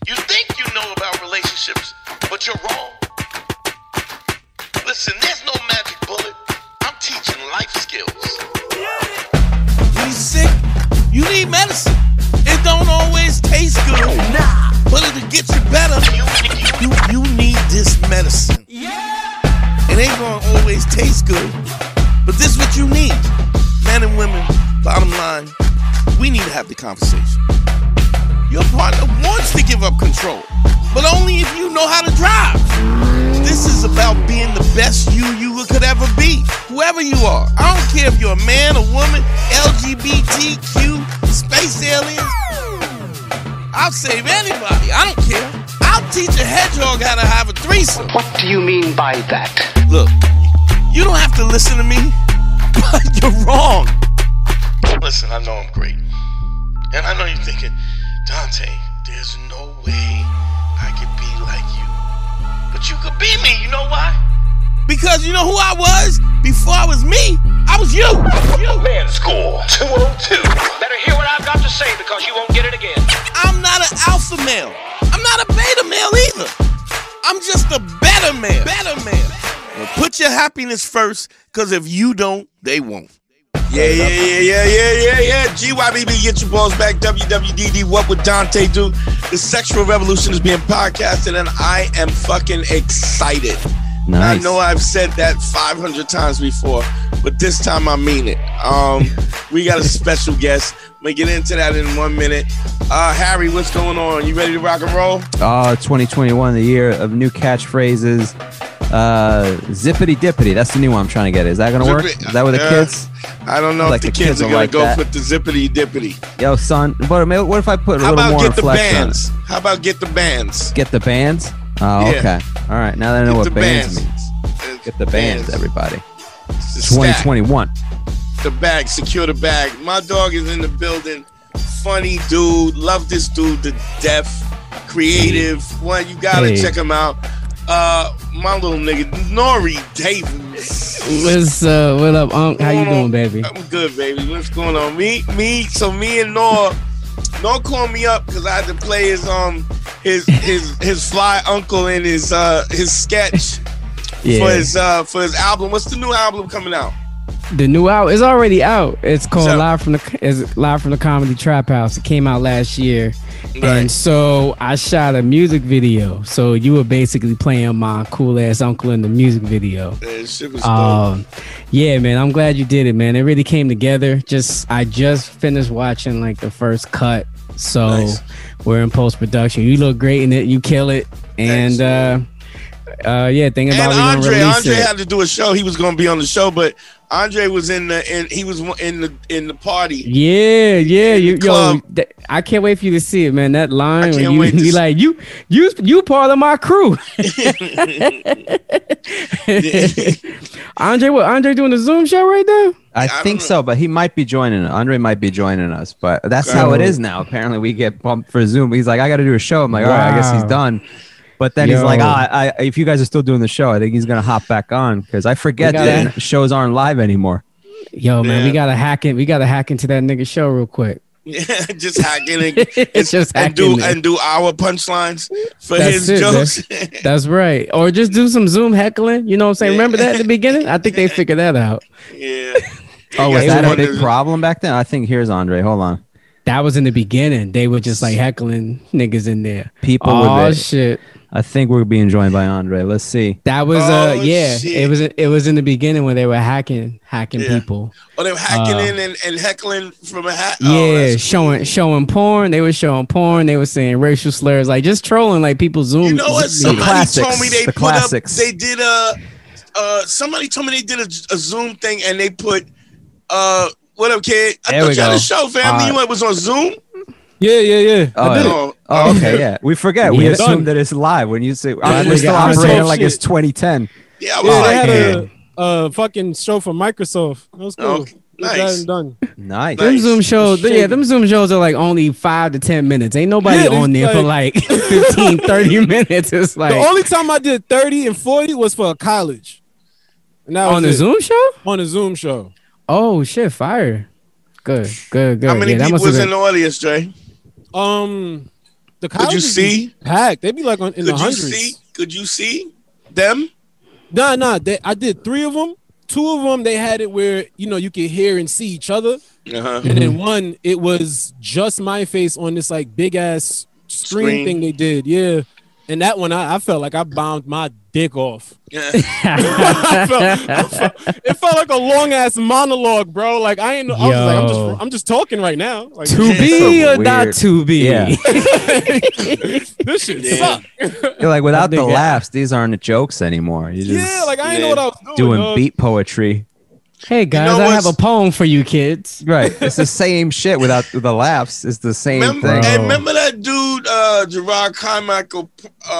You think you know about relationships, but you're wrong. Listen, there's no magic bullet. I'm teaching life skills. When you're sick, you need medicine. It don't always taste good. Nah. But it'll get you better. You need this medicine. Yeah. It ain't gonna always taste good. But this is what you need. Men and women, bottom line, we need to have the conversation. Your partner wants to give up control, but only if you know how to drive. This is about being the best you could ever be, whoever you are. I don't care if you're a man, a woman, LGBTQ, space aliens. I'll save anybody. I don't care. I'll teach a hedgehog how to have a threesome. What do you mean by that? Look, you don't have to listen to me, but you're wrong. Listen, I know I'm great. And I know you're thinking, Dante, there's no way I could be like you. But you could be me, you know why? Because you know who I was? Before I was me, I was you. Man School 202. Better hear what I've got to say because you won't get it again. I'm not an alpha male. I'm not a beta male either. I'm just a better man. Well, put your happiness first, because if you don't, they won't. Yeah. GYBB, get your balls back. WWDD, what would Dante do? The Sexual Revolution is being podcasted, and I am fucking excited. Nice. I know I've said that 500 times before, but this time I mean it. We got a special guest. I'm going to get into that in 1 minute. Harry, what's going on? You ready to rock and roll? 2021, the year of new catchphrases. Zippity dippity. That's the new one I'm trying to get. Is that going to work? Is that with the kids? I don't know if the kids are going to go with the zippity dippity. Yo, son, what if I put a little more inflection? How about get the bands? Get the bands? Oh, Yeah. Okay. All right. Now that I know what bands means. Get the bands, everybody. 2021. The bag, secure the bag. My dog is in the building. Funny dude. Love this dude to death. Creative. One, you gotta check him out. My little nigga, Nori Davis. What up, Unc? How you doing, baby? I'm good, baby. What's going on? Me and Nor called me up because I had to play his fly uncle in his sketch for his album. What's the new album coming out? The new album is already out. It's called Live from the Comedy Trap House. It came out last year. Right. And so I shot a music video. So you were basically playing my cool ass uncle in the music video. Shit was dope. Yeah, man. I'm glad you did it, man. It really came together. I just finished watching like the first cut. So nice. We're in post production. You look great in it. You kill it. And thinking about Andre had to do a show. He was going to be on the show, but Andre was in the party. Yeah. Yo, I can't wait for you to see it, man. That line when you be like, you part of my crew. Andre doing the Zoom show right now? I think so, but he might be joining. Andre might be joining us, but that's how it is now. Apparently, we get bumped for Zoom. He's like, I got to do a show. I'm like, all right, I guess he's done. But then he's like, if you guys are still doing the show, I think he's going to hop back on because I forget that shows aren't live anymore. Yo, man, we got to hack in. We got to hack into that nigga show real quick. Yeah, just hack in and do our punchlines for his jokes. That's right. Or just do some Zoom heckling. You know what I'm saying? Remember that at the beginning? I think they figured that out. Yeah. Oh, was that a big problem back then? I think here's Andre. Hold on. That was in the beginning. They were just like heckling niggas in there. People were shit. I think we're being joined by Andre. Let's see. That was shit. It was in the beginning when they were hacking people. Oh, they were hacking in and heckling from a hack. Yeah, showing porn. They were showing porn. They were saying racial slurs, like just trolling, like people Zoom. You know what? Somebody told me they did somebody told me they did a Zoom thing and they put what up, kid? I thought you had a show, family. You was on Zoom. Yeah. Okay, yeah. We forget. We assume that it's live when you say we're still operating like it's 2010. Yeah, they had a fucking show for Microsoft. That was cool. Nice. Done. Nice. Them Zoom shows, them Zoom shows are like only 5 to 10 minutes. Ain't nobody on there for like 15, 30 minutes. It's like the only time I did 30 and 40 was for college. On the Zoom show? On the Zoom show. Oh shit, fire. Good. How many people was in the audience, Jay? The Could you colleges see? be packed. They be like in the Could you hundreds. see? Could you see them? Nah. I did 3 of them. 2 of them, they had it where you could hear and see each other, Uh-huh. and then one, it was just my face on this like big ass screen thing they did. Yeah, and that one, I felt like I bombed my dick off. Yeah. It felt like a long ass monologue, bro. Like I was like, I'm just talking right now. Like To be or not weird. to be. Yeah. this shit Yeah. suck. You're like, without the nigga- laughs, these aren't the jokes anymore. You just Yeah, like I didn't know what I was doing. doing dog. beat poetry. Hey guys, know I have a what's- poem for you kids. Right. It's the same shit without the laughs. It's the same Remember, thing. hey, remember that dude, Gerard Carmichael,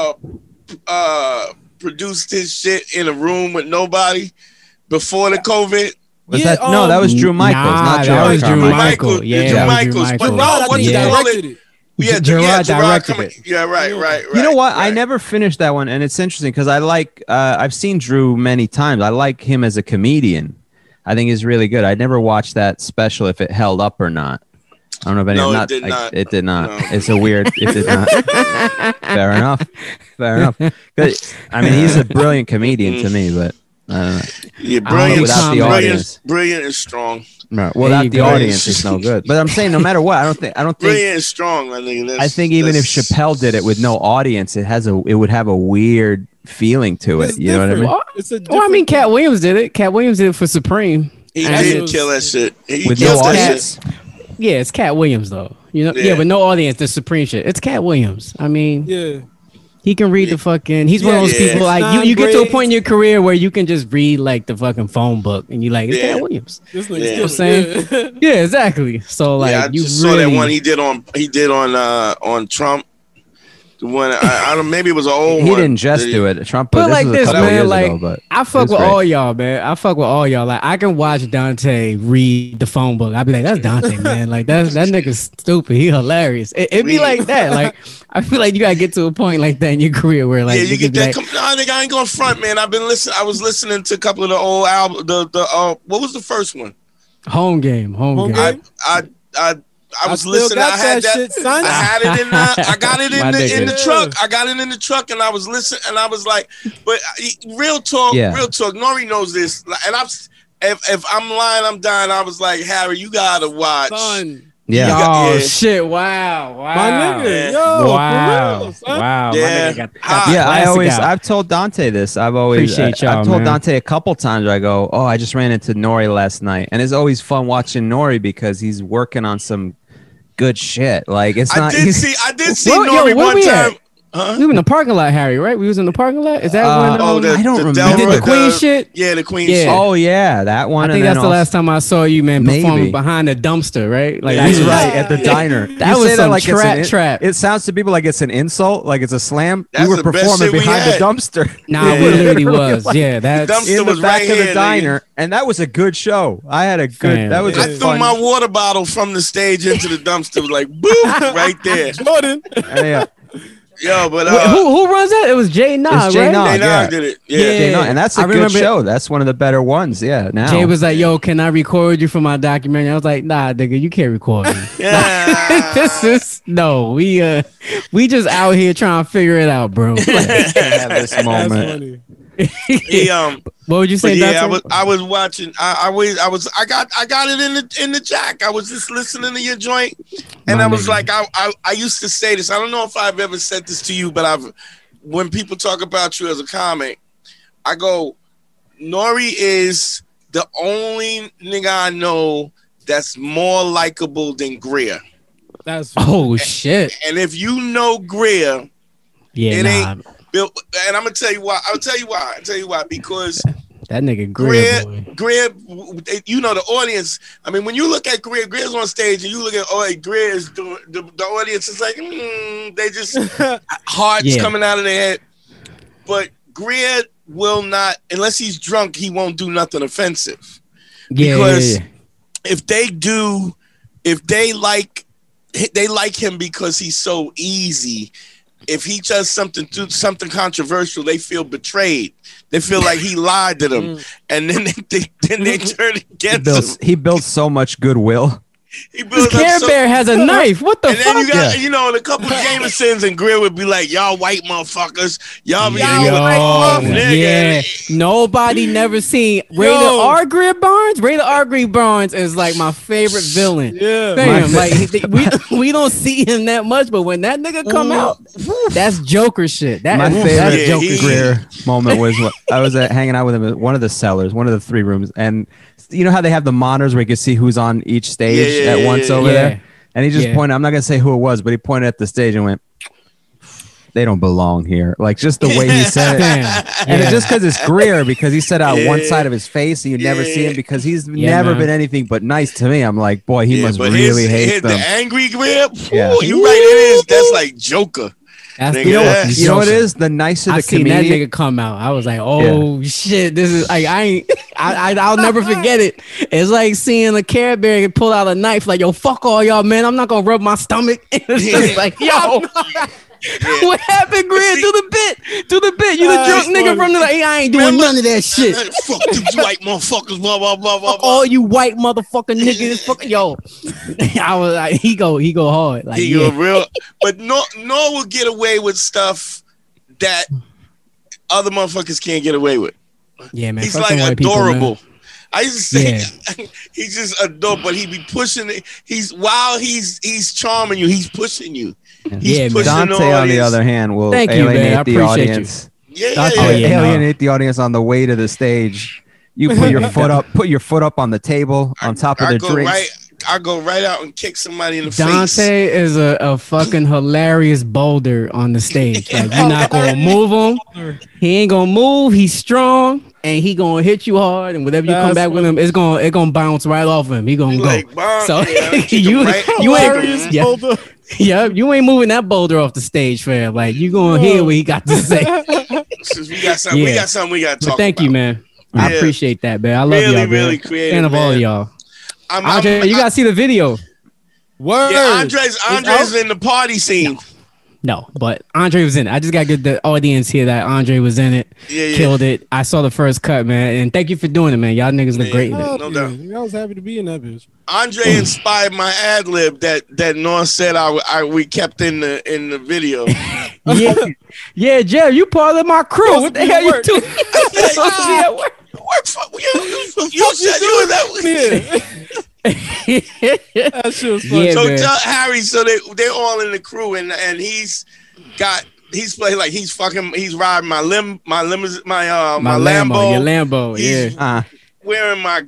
produced his shit in a room with nobody before the COVID. Was Yeah, that no? That was Drew Michaels, Nah, not that Gerard was Drew Carmichael. Michael. Yeah, Drew that was Drew Michaels. But Michael. no, I what think you he call directed it? it. Yeah, Gerard directed Carmichael. Yeah, right. You know what? I right. never finished that one, and it's interesting because I've seen Drew many times. I like him as a comedian. I think he's really good. I never watched that special if it held up or not. I don't know if any. No, it not, did I- not. It did not. No. It's a weird. It did not. Fair enough. Fair enough. Good. I mean, he's a brilliant comedian to me, but I don't know. Yeah, don't brilliant, without the audience. brilliant and strong. No, There without you the go. audience, it's no good. But I'm saying, no matter what, I don't think. Brilliant and strong. I think even if Chappelle did it with no audience, it would have a weird feeling to it. It's You know what I mean? different. It's a Well, I mean, different- Cat Williams did it. Cat Williams did it for Supreme. he And did it- kill that shit. He With killed no that audience. shit. Yeah, it's Cat Williams though. Yeah. Yeah, with no audience, the Supreme shit. It's Cat Williams. I mean, Yeah. he can read the fucking. He's one of those Yeah. people like It's you get to a non-grades. point in your career where you can just read like the fucking phone book and you like it's Yeah. Cat Williams. This Yeah. nigga's You know what I'm saying? Yeah, exactly. So like Yeah, I you just really, saw that one he did on Trump. The one I don't, maybe it was an old He one. didn't just do it. Trump, But this like was a this, couple man, years like ago, but I it fuck was with great. all y'all, man. I fuck with all y'all. Like I can watch Dante read the phone book. I'd be like, that's Dante, man. Like that nigga's stupid. He hilarious. It be like that. Like I feel like you gotta get to a point like that in your career where like Yeah, you get be that. like, Nah, nigga, I ain't going front, man. I was listening to a couple of the old albums. What was the first one? home game. I was still listening. got I had that that shit, son. I had it in I got it My in nigga. the truck. I got it in the truck, and I was listening, and I was like, but real talk, Yeah. real talk. Nori knows this, and if I'm lying, I'm dying. I was like, Harry, you gotta watch. Son. Yeah. You got- oh yeah. shit! Wow! My Wow! nigga. Yeah. Yo, Wow! for real, son. Wow! Yeah. My nigga got Ah, Yeah, classic out. I've told Dante this. I've always Appreciate y'all, I've told man. Dante a couple times. I go, oh, I just ran into Nori last night, and it's always fun watching Nori because he's working on some good shit. Like it's I not. did see Where- yo, Nori where one we time. at? We were in the parking lot, Harry. Right? We was in the parking lot. Is that when? Oh, I don't remember. You did the Queen shit? Yeah, the Queen Yeah. shit. Oh yeah, that one. I think and that's then the also- last time I saw you, man, Maybe. performing behind the dumpster, right? Like Yeah. He's I- right at the diner. That You was say some it's an trap. It sounds to people like it's an insult, like it's a slam. That's we were the best performing shit we behind the had. dumpster. Nah, Yeah. we literally Literally, was. like, Yeah, that's dumpster in the was back right of the here, nigga. diner, and that was a good show. I had a good. Fam. That was I a threw fun. my water bottle from the stage into the dumpster, like boop, right there. Jordan. Yeah, Yo, but Wait, who runs that? It was Jay Nog, It's Jay right? Nog. Jay yeah. Nog did it. Yeah. Yeah. Jay Nog, and that's a I good remember- show. That's one of the better ones. Yeah, now Jay was like, "Yo, can I record you for my documentary?" I was like, "Nah, nigga, you can't record me." Yeah. This is no, we just out here trying to figure it out, bro. have this That's moment. funny. He, What would you but say? yeah, Dante? I was watching. I got it in the jack. I was just listening to your joint, and My I was nigga. like, I used to say this. I don't know if I've ever said this to you, but when people talk about you as a comic, I go, Nori is the only nigga I know that's more likable than Greer. That's Oh shit! And if you know Greer, Yeah, it nah, ain't Bill, and I'm gonna tell you why. I'll tell you why. Because that nigga Greer, boy. Greer, you know the audience. I mean, when you look at Greer's on stage, and you look at Greer is doing the audience is like, they just hearts Yeah. coming out of their head. But Greer will not, unless he's drunk, he won't do nothing offensive. Yeah, Because yeah. if they like him because he's so easy. If he does something controversial, they feel betrayed. They feel like he lied to them, and then they turn against him. He built so much goodwill. He This builds up Care so. Bear has a knife. What the And fuck? then you got, you know, a couple Jamesons and Grill would be like, y'all white motherfuckers. Y'all be Yo, nigga. yeah. Nobody never seen Rated R. Greer Barnes. Rated R. Greer Barnes is like my favorite villain. Yeah. Damn, like we don't see him that much, but when that nigga come out, that's Joker shit. My That's favorite Joker shit. Greer moment was I was hanging out with him at one of the cellars, one of the 3 rooms, and you know how they have the monitors where you can see who's on each stage at once over there, and he just pointed. I'm not gonna say who it was, but he pointed at the stage and went, "They don't belong here." Like just the way he said it, and it's just because it's Greer, because he said out one side of his face, and you never see him because he's never been anything but nice to me. I'm like, boy, he must really hate them. The angry Greer, Yeah. you right? It is. That's like Joker. That's Nigga, the that's- You know what it is? The nicer I the seen that comedian. nigga come out. I was like, oh shit, this is like I'll never forget it. It's like seeing a Care Bear pull out a knife, like, yo, fuck all y'all, man. I'm not gonna rub my stomach. It's just like, yo. What happened, Greer? Do the bit. You the drunk nigga from the I ain't doing none of that shit. Fuck these white motherfuckers. Blah blah blah blah. Fuck all you white motherfucking niggas. Fuck yo. I was like, he go hard. Like He go real, but Nor will get away with stuff that other motherfuckers can't get away with. yeah, man. He's fuck like them white people, man. adorable. I used to say he's just adorable, but he be pushing it. He's charming you. He's pushing you. He's Yeah, man. pushing Dante, on the audience. other hand, will Thank you, man. I alienate the appreciate you. audience. Yeah, Dante, yeah, yeah. yeah. Alienate the audience on the way to the stage. You put your foot up on the table on top of the drinks. I go right out and kick somebody in the face. Dante is a fucking hilarious boulder on the stage. Like, you're not gonna move him. He ain't gonna move. He's strong, and he gonna hit you hard. And whatever you come back with him, it's gonna bounce right off him. He gonna go. Like, bomb, So yeah, you Hilarious ain't boulder. yeah, you ain't moving that boulder off the stage, fam. Like, you gonna hear what he got to say. Since we got something, we Yeah. got something we got to But talk thank about. you, man. I Yeah. appreciate that, man. I love Really, y'all, man. really creative, Fan of all of man. y'all. Andre, you gotta see the video. Word. Yeah, Andre's in the party scene. No, but Andre was in it. I just gotta get the audience here that Andre was in it. Yeah. Killed it. I saw the first cut, man. And thank you for doing it, man. Y'all niggas look Yeah. great in it. No doubt. I was happy to be in that bitch. Andre inspired my ad lib that North said we kept in the video. Yeah. Yeah, Jeff, you part of my crew. What the hell you doing? Work for you said you was that. That shit was funny. Yeah, So man. tell Harry, so they're all in the crew, and he's playing like he's riding my Lambo, Your Lambo, He's yeah. wearing my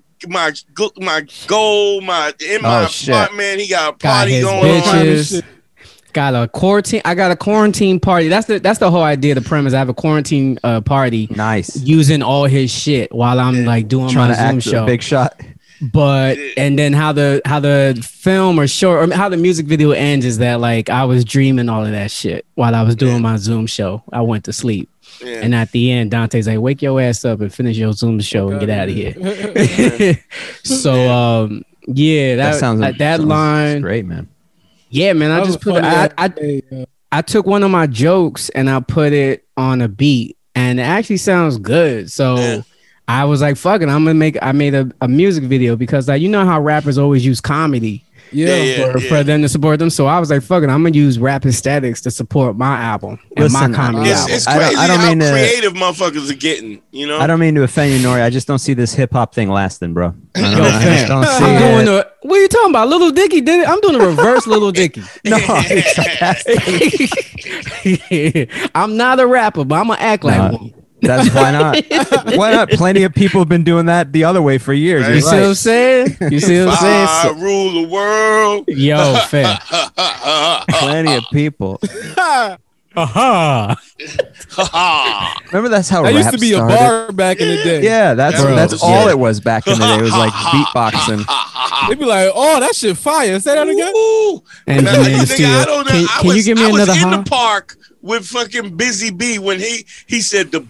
gold, my shit. apartment. He got a Got party his going on. bitches. Got a quarantine. I got a quarantine party. That's the whole idea. The premise. I have a quarantine party. Nice. Using all his shit while I'm like doing Trying my to Zoom act show. a big shot. But and then how the film or short or how the music video ends is that like I was dreaming all of that shit while I was doing my Zoom show. I went to sleep. Yeah. And at the end, Dante's like, wake your ass up and finish your Zoom show and get out of here. So yeah, that sounds that line. great, man. Yeah, man. I just put I took one of my jokes and I put it on a beat and it actually sounds good. So Yeah. I was like, fuck it, I made a music video because like you know how rappers always use comedy for them to support them. So I was like, fuck it, I'm gonna use rap aesthetics to support my album and my Listen, comedy album. It's I don't- crazy I don't how mean to- creative motherfuckers are getting. You know, I don't mean to offend you, Nori. I just don't see this hip hop thing lasting, bro. I Yo, just fam, don't see I'm doing it. what are you talking about? Little Dicky did it. I'm doing a reverse Little Dicky. No, it's sarcastic. I'm not a rapper, but I'm gonna act like No. one. That's why not? Why not? Plenty of people have been doing that the other way for years. Right. You You're see what I'm right. saying? You see what I'm saying? I rule the world. Yo, fam. Plenty of people. Aha. Remember, that's how That rap used to be started. a bar back in the day. Yeah, that's Bro, all yeah. it was back in the day. It was like beatboxing. They'd be like, oh, that shit fire. Say that again. Ooh. And Now, then you the think studio. I don't know. Can you give me I another was in huh? the park with fucking Busy B when he said the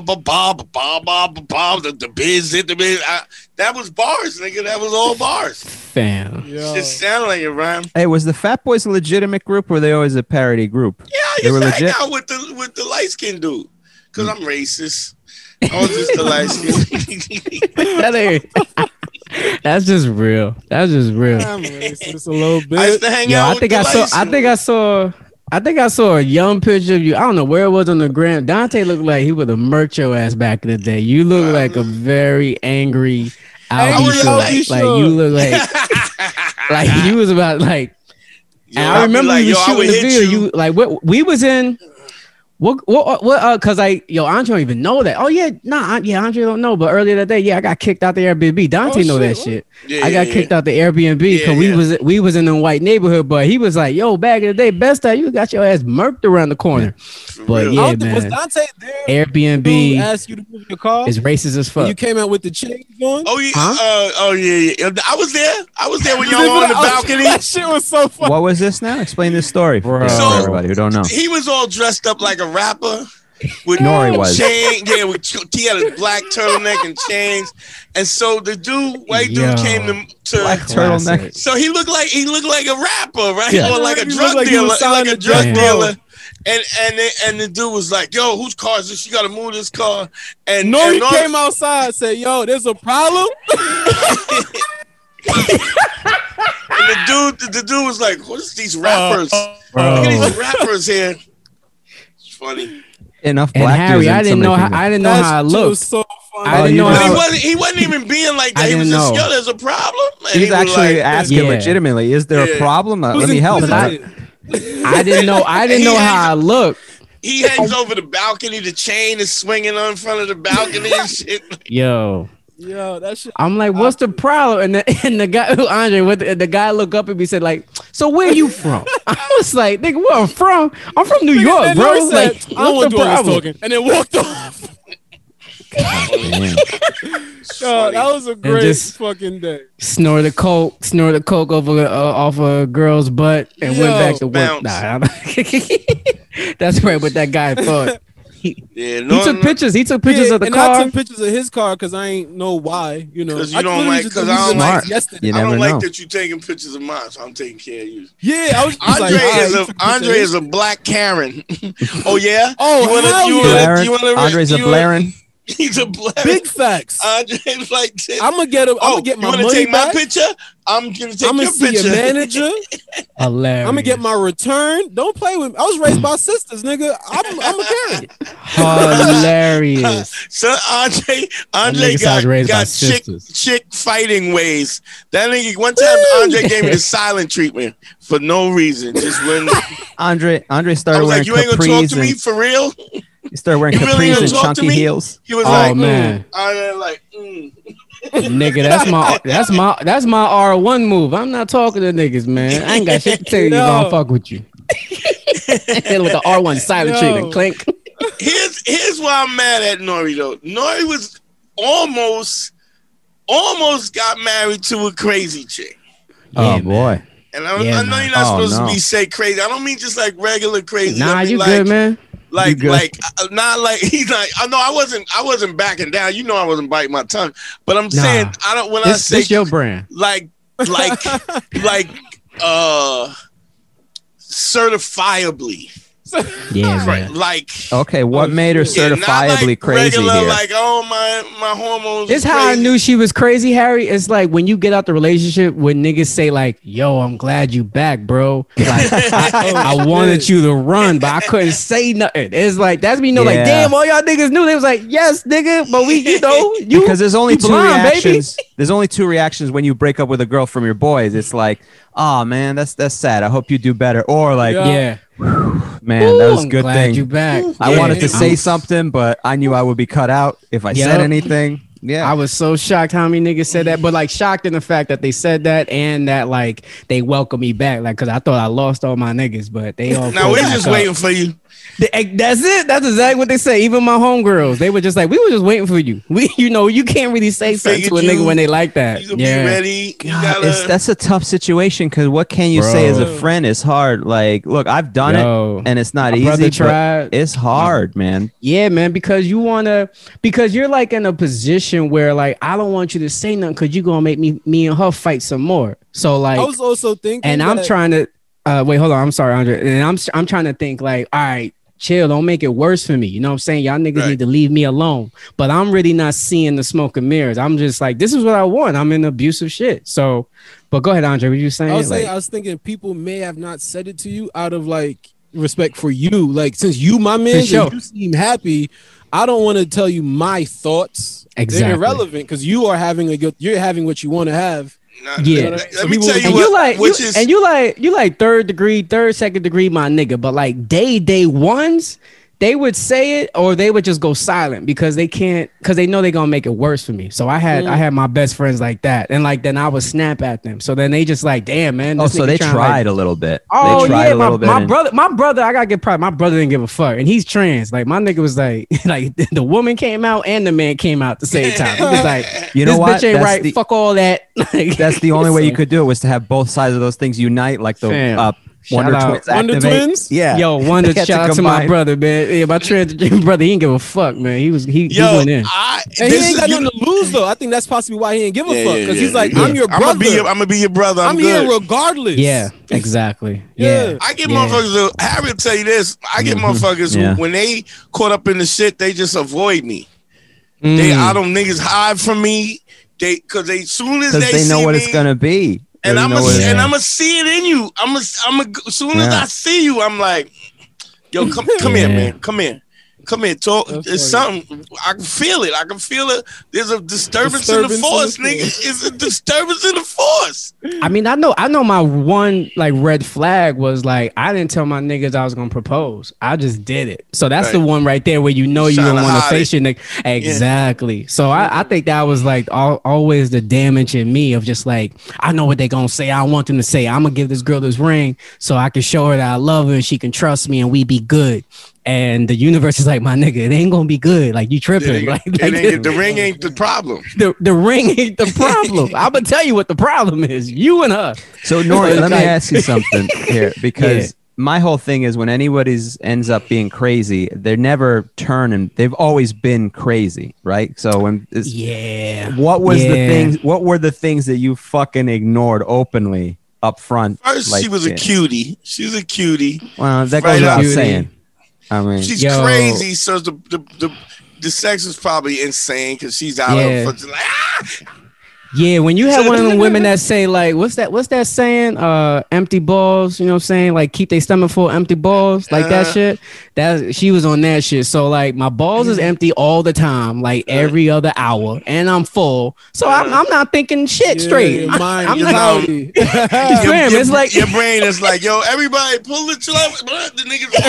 the biz hit the biz. That was bars, nigga. That was all bars. Fam. Yo. It sounded like it rhyme. Hey, was the Fat Boys a legitimate group, or were they always a parody group? Yeah, I They were used to hang legit? out with the light skinned dude because I'm racist. I was just the light skin. That ain't- That's just real. That's just real. I'm racist a little bit. I used to hang Yo, out I with think the I saw. lights. I think I saw a young picture of you. I don't know where it was on the gram. Dante looked like he would have murked your ass back in the day. You look like a very angry Angry Albie Albie Shore. Like you look like you was about like. Yo, And I'll I be remember like, you yo, I shooting would the hit video. you. You like what we was in. What cause Andre don't even know that. Oh yeah, Andre don't know. But earlier that day, I got kicked out the Airbnb. Dante know that shit. Yeah, I got yeah, kicked out the Airbnb because Yeah, we was in a white neighborhood, but he was like, yo, back in the day, best time you got your ass murked around the corner. But real. yeah, Was man. Dante there? Who Airbnb asked you to move your car? is racist as fuck. You came out with the chains on? Oh yeah, Huh? yeah. I was there when y'all were on the balcony. That shit was so funny. What was this now? Explain this story for So- everybody who don't know. He was all dressed up like a rapper. With Nori was. chain, he had a black turtleneck and chains, and so the white dude Yo. came to Black turtleneck. so he looked like a rapper, right? Yeah. Or like a He drug looked like he dealer, was selling a drug drug dealer. And the dude was like, "Yo, whose car is this? You got to move this car." And Nori and came outside and said, yo, there's a problem? and the dude was like, "What is these rappers? Look at these rappers here." It's funny. Enough And black Harry, dudes. I and so didn't many know how people. I didn't know how I That shit was looked. so funny. I didn't know But how. he wasn't even being like that. I He was didn't just, know. "Yo, there's a problem." And He's he was actually like, asking Yeah. legitimately, is there Yeah. a problem? Let Who's me help. included? I didn't know. I didn't know how I looked. He hangs over the balcony. The chain is swinging on front of the balcony and shit. Yo. Yo, that shit. I'm like, what's the problem? And the guy, Andre, the guy looked up at me, said like, so where you from? I was like, nigga, where I'm from? I'm from New York, And bro. Nori said, Like, I don't what's want the to do all this problem? talking. And then walked off. Damn. Yo, that was a great just- fucking day. Snore the coke over off a girl's butt and went Yo, back to work. bounce. Nah, that's right. What that guy thought. Yeah, He took pictures. He took pictures of the and car. I took pictures of his car because I ain't know why. You know, 'Cause you I don't literally like- just 'cause deleted I don't them like- yesterday. You I don't never like know. that you taking pictures of mine, so I'm taking care of you. Yeah, I was just Andre like, is Andre is a black Karen. Oh yeah. Oh, hell yeah. Blaren? Andre's a Blaren. He's a black. big facts. Andre's like this. I'm gonna get him. I'm gonna get you my wanna money take back. my picture? I'm gonna take I'm gonna your see picture. your manager. Hilarious. I'm gonna get my return. Don't play with me. I was raised by sisters, nigga. I'm a Karen. hilarious. So Andre nigga sounds raised by got sisters. chick fighting ways. That nigga one time Andre gave me the silent treatment for no reason. Just when Andre I started was wearing like, "You ain't gonna talk capris to me and for real?" he started wearing You really capris gonna and talk to chunky me? heels. He was Oh like, man, Andre like, nigga, that's my R1 move. I'm not talking to niggas, man. I ain't got shit to tell you. Yo. Gonna fuck with you. With the R1 silent Yo. treatment, clink. Here's why I'm mad at Nori though. Nori was almost got married to a crazy chick. Oh Yeah, boy. And Yeah, I know man. you're not Oh, supposed no. to be say crazy. I don't mean just like regular crazy. Nah, I mean you like, good, man. Like, good. not like he's like. I know I wasn't backing down. You know I wasn't biting my tongue. But I'm saying I don't. When I This say your brand. like certifiably, Yeah, right? man. Like Okay, what made her yeah, not certifiably like crazy regular, here? like my hormones. This are how I crazy. knew she was crazy, Harry. It's like when you get out the relationship, when niggas say like, "Yo, I'm glad you back, bro." Like I wanted you to run, but I couldn't say nothing. It's like that's when you know, like, Yeah. damn, all y'all niggas knew. They was like, "Yes, nigga," but we, you know, you Because there's only you two blind, baby. reactions. There's only two reactions when you break up with a girl from your boys. It's like, oh man, that's sad. I hope you do better. Or like, Yeah. Yeah, man, that was a I'm good glad thing. you back. I Yeah. wanted to say I'm- something, but I knew I would be cut out if I said Yep. anything. Yeah. I was so shocked how many niggas said that, but like shocked in the fact that they said that and that like they welcomed me back, like because I thought I lost all my niggas, but they all. Now pulled we're back just up. waiting for you. That's it. That's exactly what they say. Even my homegirls, they were just like, we were just waiting for you. You know, you can't really say something to a Figured nigga you- when they like that. You gonna Yeah. be ready. You God, gotta. that's a tough situation because what can you say as a Bro. friend? It's hard. Like, look, I've done Yo, it and it's not my easy. brother but tried. It's hard, man. Yeah, man, because because you're like in a position where like I don't want you to say nothing because you're gonna make me and her fight some more. So like, I was also thinking, and I'm that- trying to wait, hold on. I'm sorry, Andre. And I'm trying to think like, all right, chill, don't make it worse for me. You know what I'm saying? Y'all niggas need to leave me alone. But I'm really not seeing the smoke and mirrors. I'm just like, this is what I want. I'm in abusive shit. So, but go ahead, Andre. What you saying? I was thinking people may have not said it to you out of like respect for you. Like, since you my man, and you seem happy, I don't want to tell you my thoughts. Exactly. They're irrelevant because you are having you're having what you want to have. Yeah, let me tell you what. You like third degree, second degree, my nigga. But like day ones, they would say it or they would just go silent because they can't, because they know they're gonna make it worse for me. So I had my best friends like that, and like then I would snap at them. So then they just like, damn man. Oh, so they tried a little bit. Oh yeah, my brother. I gotta get proud. My brother didn't give a fuck, and he's trans. Like my nigga was like, like the woman came out and the man came out at the same time. He was like, you know what? Bitch ain't right. Fuck all that. That's the only way you could do it, was to have both sides of those things unite, like the Wonder Twins. Yeah. Yo, Wonder, shout out to my brother, man. Yeah, my transgender brother, he didn't give a fuck, man. He went in. And he ain't got nothing to lose though. I think that's possibly why he didn't give a fuck. Because he's like, I'm your brother. I'm gonna be your brother. I'm here regardless. Yeah, exactly. Yeah. I get motherfuckers. Harry will tell you this. I get motherfuckers who, when they caught up in the shit, they just avoid me. All them niggas hide from me. Because soon as they know see what me, it's gonna be. And I'm gonna see it in you. As soon as I see you, I'm like, yo, come here, man. Come here. Talk. It's something. I can feel it. There's a disturbance in the force, nigga. It's a disturbance in the force. I mean, I know my one like red flag was like, I didn't tell my niggas I was gonna propose. I just did it. So that's the one right there where you know you don't want to face your nigga. Exactly. Yeah. So I think that was like always the damage in me of just like, I know what they gonna say. I want them to say, I'm gonna give this girl this ring so I can show her that I love her and she can trust me and we be good. And the universe is like, my nigga, it ain't gonna be good. Like you tripping. The ring ain't the problem. The ring ain't the problem. I'm gonna tell you what the problem is. You and her. So Nori, let me ask you something here, because my whole thing is when anybody's ends up being crazy, they're never turning. They've always been crazy, right? So when what were the things that you fucking ignored openly up front? First, like, she was a cutie. She's a cutie. Well, that goes without saying. I mean, she's crazy, so the sex is probably insane because she's out of like, Yeah, when you have one of them women that say like, what's that saying? Empty balls, you know what I'm saying? Like keep their stomach full, empty balls, like that shit. That she was on that shit. So like my balls is empty all the time, like every other hour, and I'm full. So I'm not thinking shit straight. I'm cloudy. It's like your brain is like, yo, everybody pull the the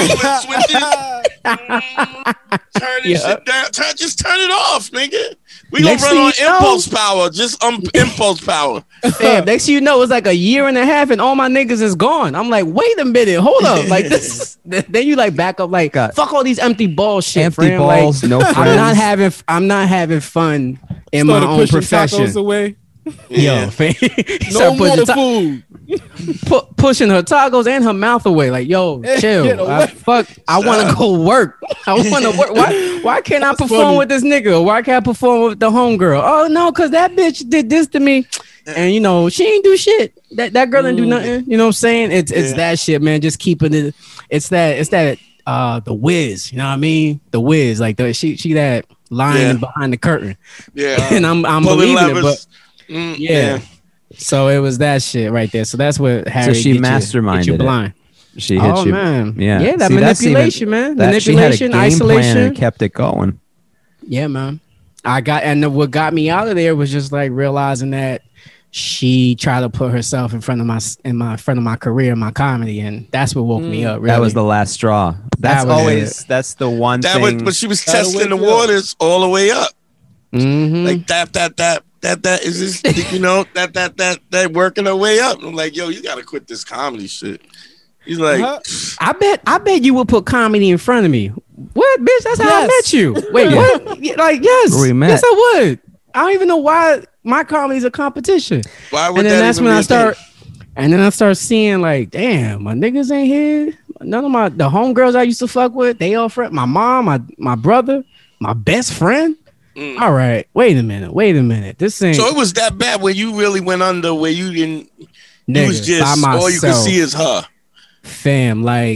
niggas turn this shit down. Just turn it off, nigga. We gonna run on impulse power, just impulse power. Damn, next thing you know, it's like a year and a half, and all my niggas is gone. I'm like, wait a minute, hold up, like this. Then you like back up, like fuck all these empty balls, shit. Empty balls, like, no friends. I'm not having fun in my own profession. Tacos away. Yo, no more food. Pushing her tacos and her mouth away, like yo, chill. I want to go work. I want to work. Why can't I perform with this nigga? Why can't I perform with the homegirl? Oh no, cause that bitch did this to me, and you know she ain't do shit. That girl didn't do nothing. You know what I'm saying? It's that shit, man. Just keeping it. It's that the whiz. You know what I mean? The whiz, like she that lying behind the curtain. Yeah, and I'm believing levers. it, but So it was that shit right there. So that's what Harry. So she masterminded you blind. She hit you. Man. Yeah. That manipulation, man. Manipulation, she had a game isolation, plan and kept it going. Yeah, man. What got me out of there was just like realizing that she tried to put herself in front of my career, my comedy, and that's what woke me up. Really. That was the last straw. That's the one thing. But she was testing the waters all the way up. Mm-hmm. Like that is this, you know, that working her way up. I'm like, yo, you gotta quit this comedy shit. He's like, I bet you would put comedy in front of me. What, bitch? That's how I met you. Wait, what? Like, yes, yes, I would. I don't even know why my comedy's a competition. Why would and then that that's when I start. And then I start seeing like, damn, my niggas ain't here. None of the homegirls I used to fuck with, they all friend. My mom, my brother, my best friend. All right, wait a minute. This ain't. So it was that bad where you really went under, where you didn't. Nigga, it was just all you could see is her. Fam, like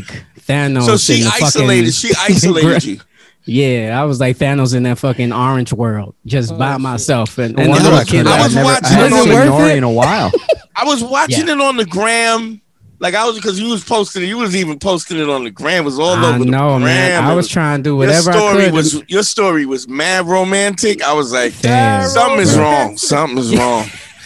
Thanos. So she isolated you. Yeah, I was like Thanos in that fucking orange world, just by myself. And I little kid. I was watching it on Nori in a while. I was watching it on the gram. Like I was, because you was posting it. You was even posting it on the gram. It was all over the gram. Man. I was trying to do whatever I could. Your story was mad romantic. I was like, Damn. something is wrong. Something is wrong.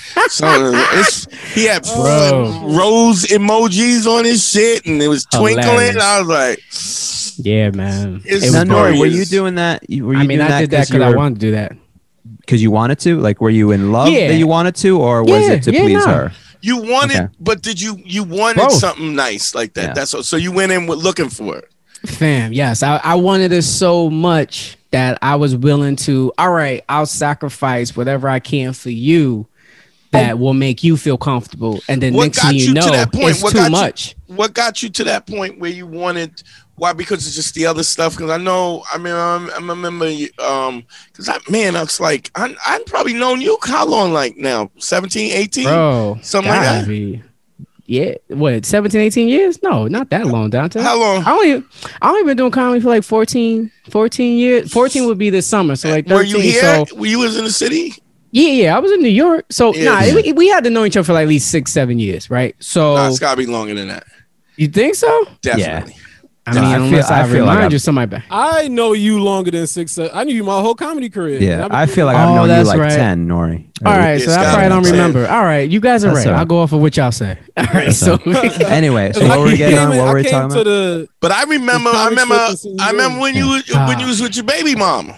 He had rose emojis on his shit, and it was twinkling. Hilarious. I was like, yeah, man. Now, Nori, were you doing that? I did that because I wanted to do that. Because you wanted to? Like, were you in love that you wanted to, or was it to please her? You wanted, but did you wanted something nice like that? Yeah. That's what, so you went in with looking for it. Fam, yes. I wanted it so much that I was willing to, all right, I'll sacrifice whatever I can for you that will make you feel comfortable. And then next thing you know, it's too much. What got you to that point where you wanted, why? Because it's just the other stuff. Because I remember, because I was like, I've probably known you how long, like now, 17, 18? Bro, something like that? Yeah, what, 17, 18 years? No, not that long, Dante. How long? I only been doing comedy for like 14 years. 14 would be this summer, so like 13. Were you here? Were you was in the city? Yeah, I was in New York. So we had to know each other for like at least 6-7 years, right? So it's gotta be longer than that. You think so? Definitely. Yeah. I mean, unless I remind you somebody back. I know you longer than 6. I knew you my whole comedy career. Yeah, I feel like I've known you like 10, Nori. All right, so I probably don't remember. All right, you guys are right. I'll go off of what y'all say. All right, so anyway, so what were we getting on? What were we talking about? But I remember when you was with your baby mama.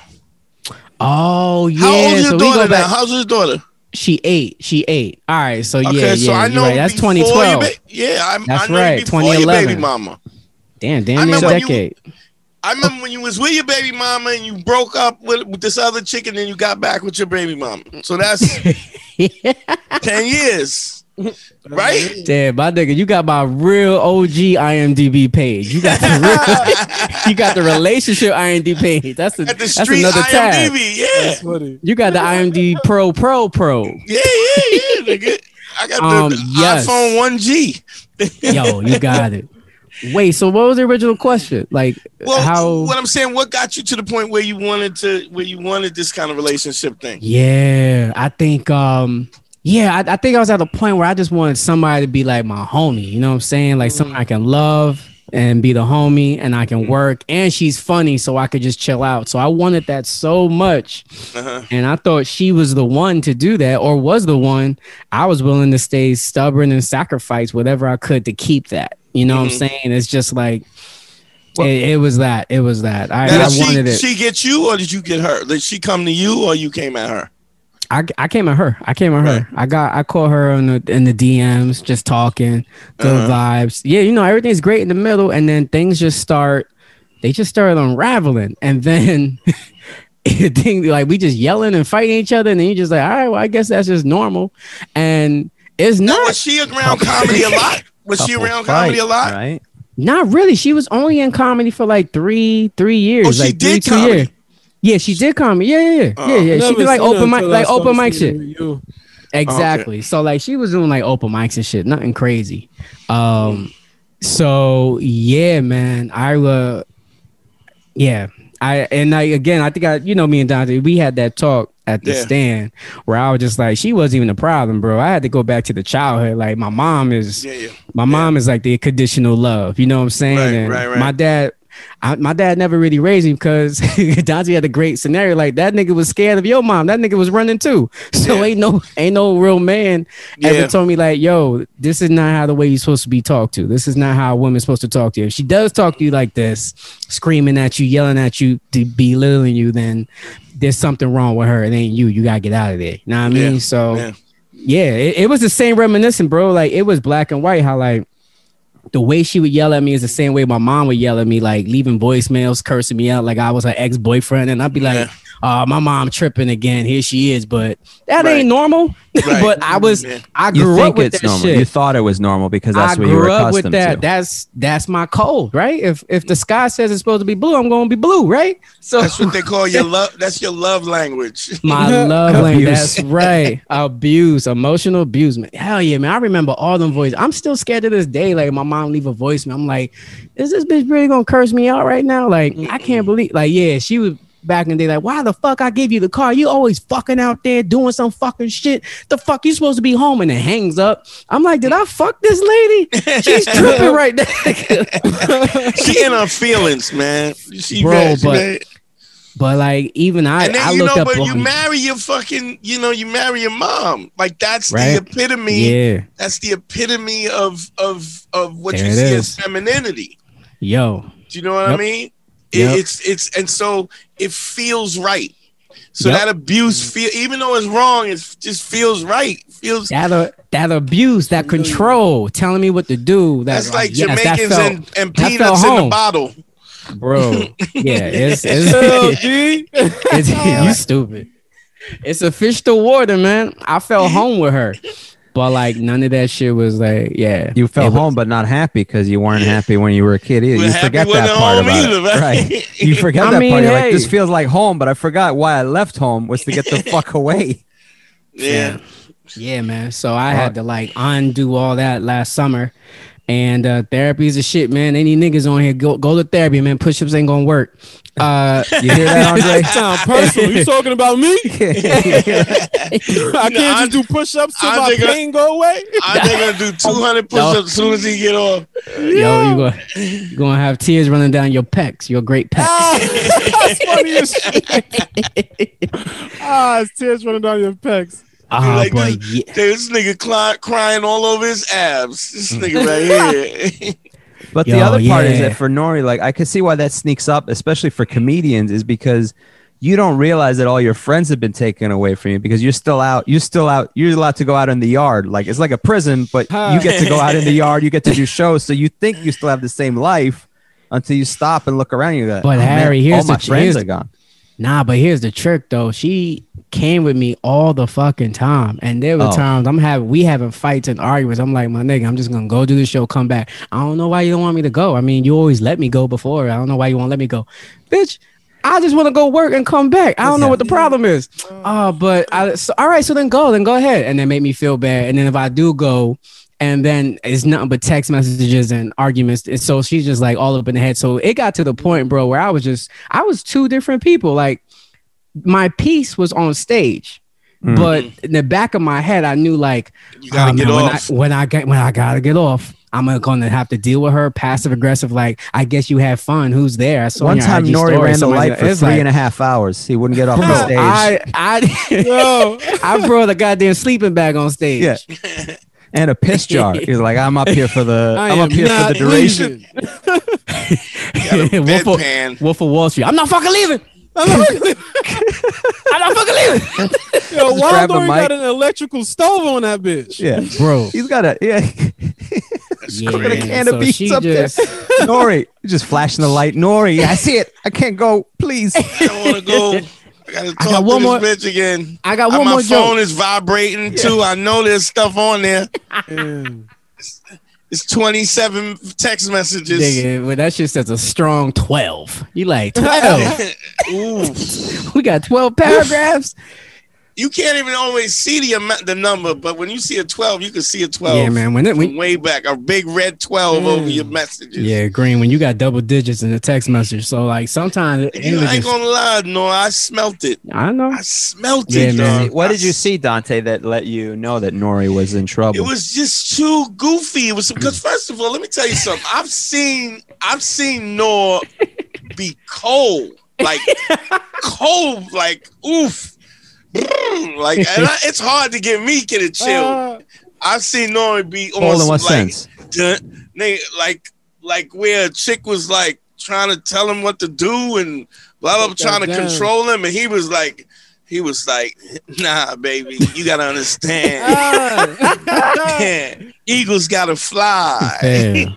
Oh yeah. How old is your daughter now? How's your daughter? She 8. All right, so so I know right. That's 2012. That's right. 2011. Baby mama. Damn near a decade. I remember when you was with your baby mama and you broke up with this other chick and then you got back with your baby mama. So that's 10 years. Right? Damn, my nigga, you got my real OG IMDb page. You got the relationship IMDb page. That's another tab. Yeah. You got the IMDb Pro. Yeah, nigga. I got the iPhone 1G. Yo, you got it. Wait, so what was the original question? Like, what I'm saying, what got you to the point where you wanted this kind of relationship thing? Yeah, I think, I think I was at a point where I just wanted somebody to be like my homie. You know what I'm saying? Like someone I can love and be the homie, and I can work, and she's funny, so I could just chill out. So I wanted that so much, and I thought she was the one to do that, or was the one. I was willing to stay stubborn and sacrifice whatever I could to keep that. You know what I'm saying? It's just like it was that. I wanted it. Did she get you, or did you get her? Did she come to you, or you came at her? I came at her. Right. I caught her in the DMs, just talking, good vibes. Yeah, everything's great in the middle, and then things just started unraveling, and then like we just yelling and fighting each other, and then you just like, all right, well, I guess that's just normal, and it's not. Was she around comedy a lot? Comedy a lot? Right? Not really. She was only in comedy for like three years. Oh, she like did 2 comedy. years. Yeah, she did comedy. Yeah. She did like open mic shit. Exactly. So like she was doing like open mics and shit. Nothing crazy. So yeah, man. I think me and Dante, we had that talk at the stand where I was just like, she wasn't even a problem, bro. I had to go back to the childhood. Like my mom is like the conditional love. You know what I'm saying? Right. My dad never really raised me because Dante had a great scenario. Like that nigga was scared of your mom. That nigga was running too. So ain't no real man ever told me like, yo, this is not how the way you're supposed to be talked to. This is not how a woman's supposed to talk to you. If she does talk to you like this, screaming at you, yelling at you, belittling you, then there's something wrong with her. It ain't you. You gotta get out of there. You know what I mean? So it was the same reminiscent, bro. Like it was black and white. How like the way she would yell at me is the same way my mom would yell at me, like leaving voicemails, cursing me out like I was her ex-boyfriend. And I'd be like, my mom tripping again. Here she is, but that Right. ain't normal. Right. But I You grew think up with it's that normal. shit. You thought it was normal because that's I what you were grew up with accustomed that. to. That's my code, right? If the sky says it's supposed to be blue, I'm gonna be blue, right? So That's what they call your love. That's your love language. my love language. Abuse. That's right. Abuse, emotional abusement. Hell yeah, man. I remember all them voices. I'm still scared to this day. Like my mom leave a voicemail. I'm like, is this bitch really gonna curse me out right now? Like, I can't believe. Like, yeah, she was back in the day. Like, why the fuck I gave you the car? You always fucking out there doing some fucking shit. The fuck you supposed to be home? And it hangs up. I'm like, did I fuck this lady? She's tripping right now. She in her feelings, man. She Bro, mad, she but mad. But like, even And then I you looked know, up but on, you marry your fucking, you marry your mom. Like that's Right? the epitome. Yeah, That's the epitome of what There you it see is. as femininity. yo, Do you know what I Yep. mean? Yep. It's and so it feels right. So Yep. that abuse feel, even though it's wrong, it just feels right. Feels that abuse, that control, telling me what to do. that's like yes, that Jamaicans felt- and that felt peanuts in the home. bottle. bro. Yeah, it's you stupid. It's a fish to water, man. I felt home with her, but like none of that shit was like, yeah. You felt It was- home, but not happy because you weren't happy when you were a kid either. Well, You happy forget wasn't that part home about either, it. right? Right. You forget I that mean, part. You're hey. like, this feels like home, but I forgot why I left home was to get the fuck away. Yeah. Yeah, man. So I had to like undo all that last summer. And therapy is a shit, man. Any niggas on here, go to therapy, man. Push-ups ain't gonna work. You hear that, Andre? Sound personal. You talking about me? I can't just do push-ups till my Andre gonna- pain go away. They're gonna do 200 push-ups as soon as he get off. Yo, you gonna have tears running down your pecs, your great pecs. That's funny as shit. It's tears running down your pecs. Like but this nigga crying all over his abs. This nigga right here. But Yo, the other part is yeah. that for Nori, like I could see why that sneaks up, especially for comedians, is because you don't realize that all your friends have been taken away from you because you're still out. You're allowed to go out in the yard. Like it's like a prison, but you get to go out in the yard. You get to do shows. So you think you still have the same life until you stop and look around. You go, But oh, Harry, man, here's all my the- friends here's- are gone. Nah, but here's the trick though. She came with me all the fucking time. And there were Oh. times we having fights and arguments. I'm like, my nigga, I'm just gonna go do the show, come back. I don't know why you don't want me to go. I mean, you always let me go before. I don't know why you won't let me go. Bitch, I just want to go work and come back. I don't know what the problem is. All right, so then go ahead. And then make me feel bad. And then if I do go, and then it's nothing but text messages and arguments. And so she's just like all up in the head. So it got to the point, bro, where I was two different people. Like my piece was on stage, but in the back of my head, I knew like You gotta get off. when I gotta get off. I'm gonna have to deal with her passive aggressive. Like, I guess you have fun. Who's there? I saw One your time, IG Nori story, ran the somebody- light for it's 3.5 hours. He wouldn't get off the stage. I brought a goddamn sleeping bag on stage. Yeah. And a piss jar. He's like, I'm up here for the I I'm am up here for not the duration. leaving. Wolf, Bedpan. Wolf of Wall Street. I'm not fucking leaving. I'm not fucking leaving. Yo, Just grab the Wildor mic. got an electrical stove on that bitch. Yeah. Bro. He's got a Yeah, got a can of so beans she up just, there. Nori, just flashing the light. Nori, I see it. I can't go. Please. I don't want to go. I gotta talk got to one more- this bitch again. I got one My more phone joke. is vibrating too. I know there's stuff on there. It's 27 text messages. Nigga, well, that shit says a strong 12. You like 12? Ooh. We got 12 paragraphs. You can't even always see the number, but when you see a 12, you can see a 12. Yeah, man. From way back, a big red 12 over your messages. Yeah, Green, when you got double digits in the text message. So, like, sometimes I ain't gonna lie, no, I smelt it. I know. I smelt Yeah, it, man. dog. What did you see, Dante, that let you know that Nori was in trouble? It was just too goofy. It was because first of all, let me tell you something. I've seen Noah be cold, like oof. Like it's hard to get me get a chill. I've seen Nori be Cold in almost what like, sense? like where a chick was like trying to tell him what to do and blah blah, Put trying to that down. control him, and he was like, nah, baby, you gotta understand. Eagles gotta fly. Damn,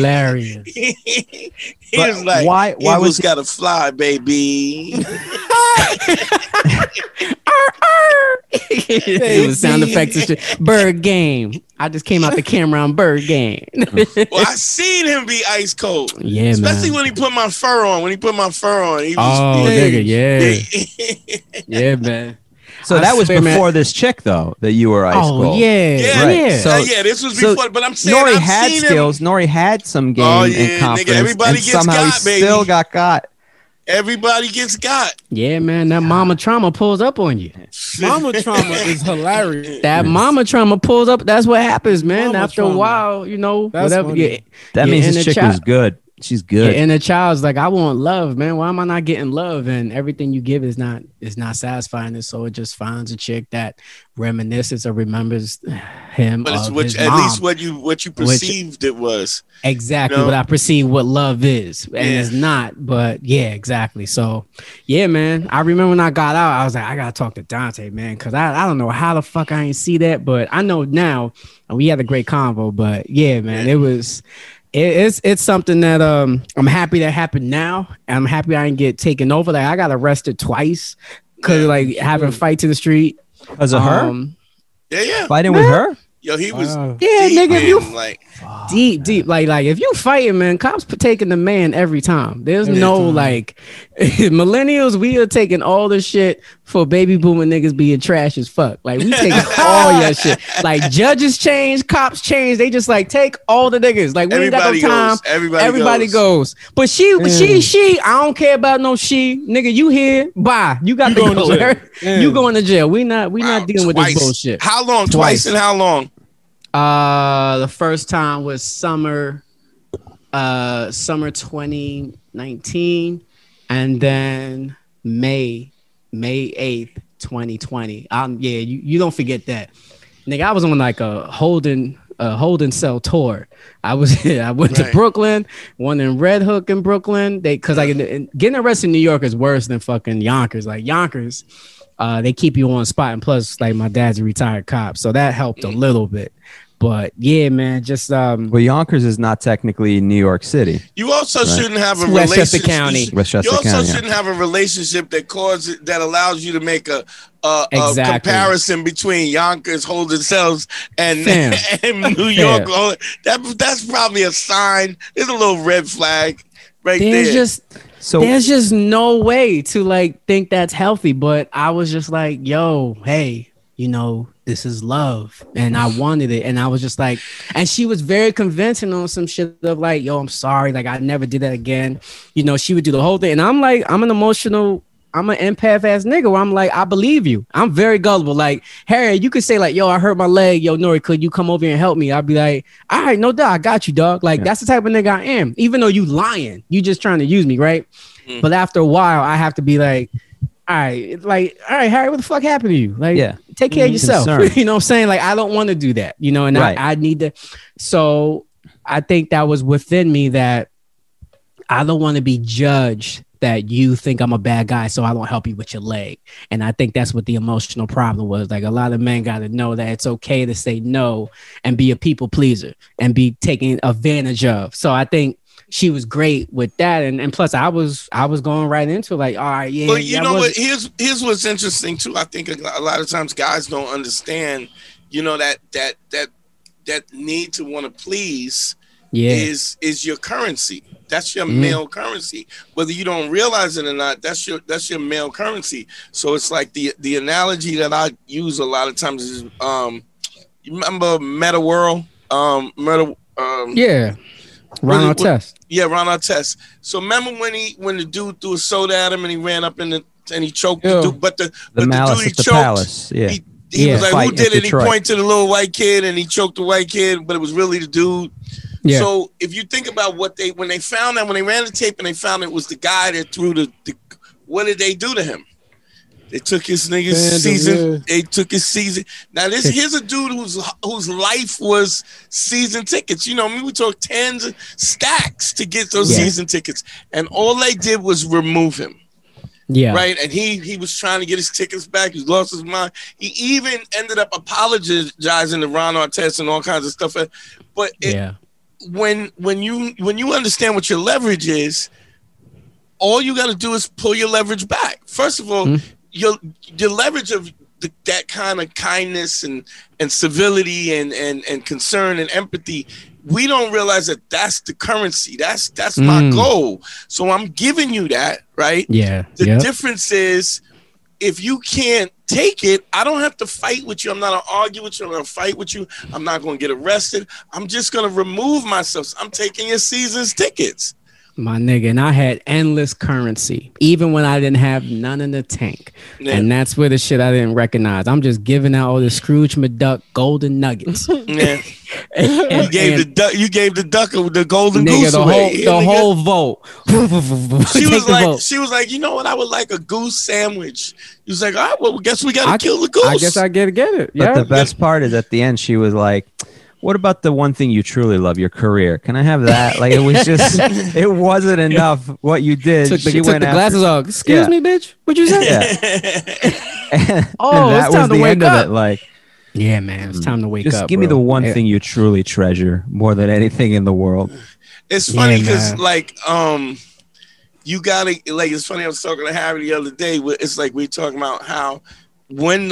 hilarious. He was like, why Eagles was he- gotta fly, baby. It was sound effects and shit. Bird game. I just came out the camera on Bird game. Well, I seen him be ice cold. Yeah, especially man. when he put my fur on. When he put my fur on, he was. Oh, nigga, yeah. Yeah, man. So I that was swear, before man. this chick, though, that you were ice Oh, cold. yeah. Yeah, Right. Yeah. So- yeah, this was So before. But I'm saying, Nori I've had seen skills. Nori had some game Oh, yeah, and nigga, confidence. everybody and gets somehow got, he baby. still got. Everybody gets got. Yeah, man. That mama trauma pulls up on you. Mama trauma is hilarious. That mama trauma pulls up. That's what happens, man. Mama After trauma. a while, you know, That's whatever. funny. That your means his inner chick child- was good. She's Your good. inner child's like, I want love, man. Why am I not getting love? And everything you give is not satisfying. And so it just finds a chick that reminisces or remembers him. But it's of what his at mom. least what you perceived it was. Exactly You know? what I perceive what love is, and Yeah. it's not. But yeah, exactly. So yeah, man. I remember when I got out, I was like, I gotta talk to Dante, man, because I don't know how the fuck I ain't see that, but I know now. And we had a great convo. But yeah, man, Yeah. it was. It's something that I'm happy that happened now. I'm happy I didn't get taken over. Like I got arrested twice because like having fights in the street. Because of her? Yeah. Fighting with her? Yo, he was Wow. Yeah, deep nigga, if you in, like deep like if you fighting, man, cops taking the man every time. There's no like millennials, we are taking all the shit for baby boomer niggas being trash as fuck. Like we taking all your shit. Like judges change, cops change, they just like take all the niggas. Like we everybody ain't got no time. goes. Everybody goes. But she, I don't care about no she. Nigga, you here? Bye. You got You to going to go. jail. You going to jail. We not dealing with this Twice. bullshit. How long? Twice and how long? The first time was summer 2019, and then May 8th, 2020. Yeah, you don't forget that. Nigga, I was on like a Holden Cell tour. I went to Brooklyn, one in Red Hook in Brooklyn. Because like getting arrested in New York is worse than fucking Yonkers. Like Yonkers, they keep you on spot, and plus, like my dad's a retired cop, so that helped a little bit. But yeah, man, just Well, Yonkers is not technically New York City. You also shouldn't have a Westchester relationship. County. Westchester You also County, yeah. shouldn't have a relationship that allows you to make a Exactly. comparison between Yonkers holding cells and Fam. and New York. That's probably a sign. There's a little red flag right there. there's So just no way to like think that's healthy. But I was just like, yo, hey, you know, this is love, and I wanted it, and I was just like, and she was very convincing on some shit of like, yo, I'm sorry, like I never did that again. You know, she would do the whole thing, and I'm like, I'm an empath ass nigga where I'm like, I believe you. I'm very gullible. Like, Harry, you could say like, yo, I hurt my leg. Yo, Nori, could you come over here and help me? I'd be like, all right, no doubt, I got you, dog. Like, that's the type of nigga I am. Even though you lying, you just trying to use me, right? But after a while, I have to be like, all right, Harry, what the fuck happened to you? Like, Yeah. take care of yourself. Concerned. You know what I'm saying? Like, I don't want to do that, you know, and Right. I need to. So I think that was within me that I don't want to be judged that you think I'm a bad guy, so I don't help you with your leg. And I think that's what the emotional problem was. Like, a lot of men got to know that it's okay to say no and be a people pleaser and be taken advantage of. So I think she was great with that, and plus I was going right into like, all right, yeah. Well, you that know was- what? Here's what's interesting too. I think a lot of times guys don't understand. You know that need to want to please Yeah, is your currency. That's your male currency. Whether you don't realize it or not, that's your male currency. So it's like the analogy that I use a lot of times is you remember Meta World? yeah. Ron Artest. Yeah, Ron Artest. So remember when the dude threw a soda at him and he ran up and he choked the dude, but the Malice dude he at the choked, Palace. Yeah. he Yeah. was like, Fight who in did it? He Detroit. pointed to the little white kid and he choked the white kid, but it was really the dude. Yeah. So if you think about when they ran the tape and they found it was the guy that threw the what did they do to him? They took his nigga's Fandom, season. yeah. They took his season. Now here's a dude whose life was season tickets. You know, I mean, we took tens of stacks to get those Yeah. season tickets, and all they did was remove him. Yeah. Right, and he was trying to get his tickets back. He lost his mind. He even ended up apologizing to Ron Artest and all kinds of stuff. But when you understand what your leverage is, all you got to do is pull your leverage back. First of all, your leverage of that kind of kindness and civility and concern and empathy, we don't realize that that's the currency. That's my goal. So I'm giving you that, right? Yeah. The difference is, if you can't take it, I don't have to fight with you. I'm not going to argue with you. I'm going to fight with you. I'm not going to get arrested. I'm just going to remove myself. I'm taking your season's tickets. My nigga, and I had endless currency, even when I didn't have none in the tank. Yeah. And that's where the shit I didn't recognize. I'm just giving out all the Scrooge McDuck golden nuggets. Yeah. You gave the duck the golden goose away. The whole vote. She was like, you know what? I would like a goose sandwich. He was like, all right, well, guess we got to kill the goose. I guess I get it. Yeah. But the best part is at the end, she was like, what about the one thing you truly love, your career? Can I have that? Like, it was just, it wasn't enough what you did. Took the glasses off. Excuse me, bitch. What'd you say? Yeah. and that was the end of it. Like, yeah, man, it's time to wake up. Just give me the one thing you truly treasure more than anything in the world. It's funny because, you gotta, it's funny. I was talking to Harry the other day. It's like we're talking about how, once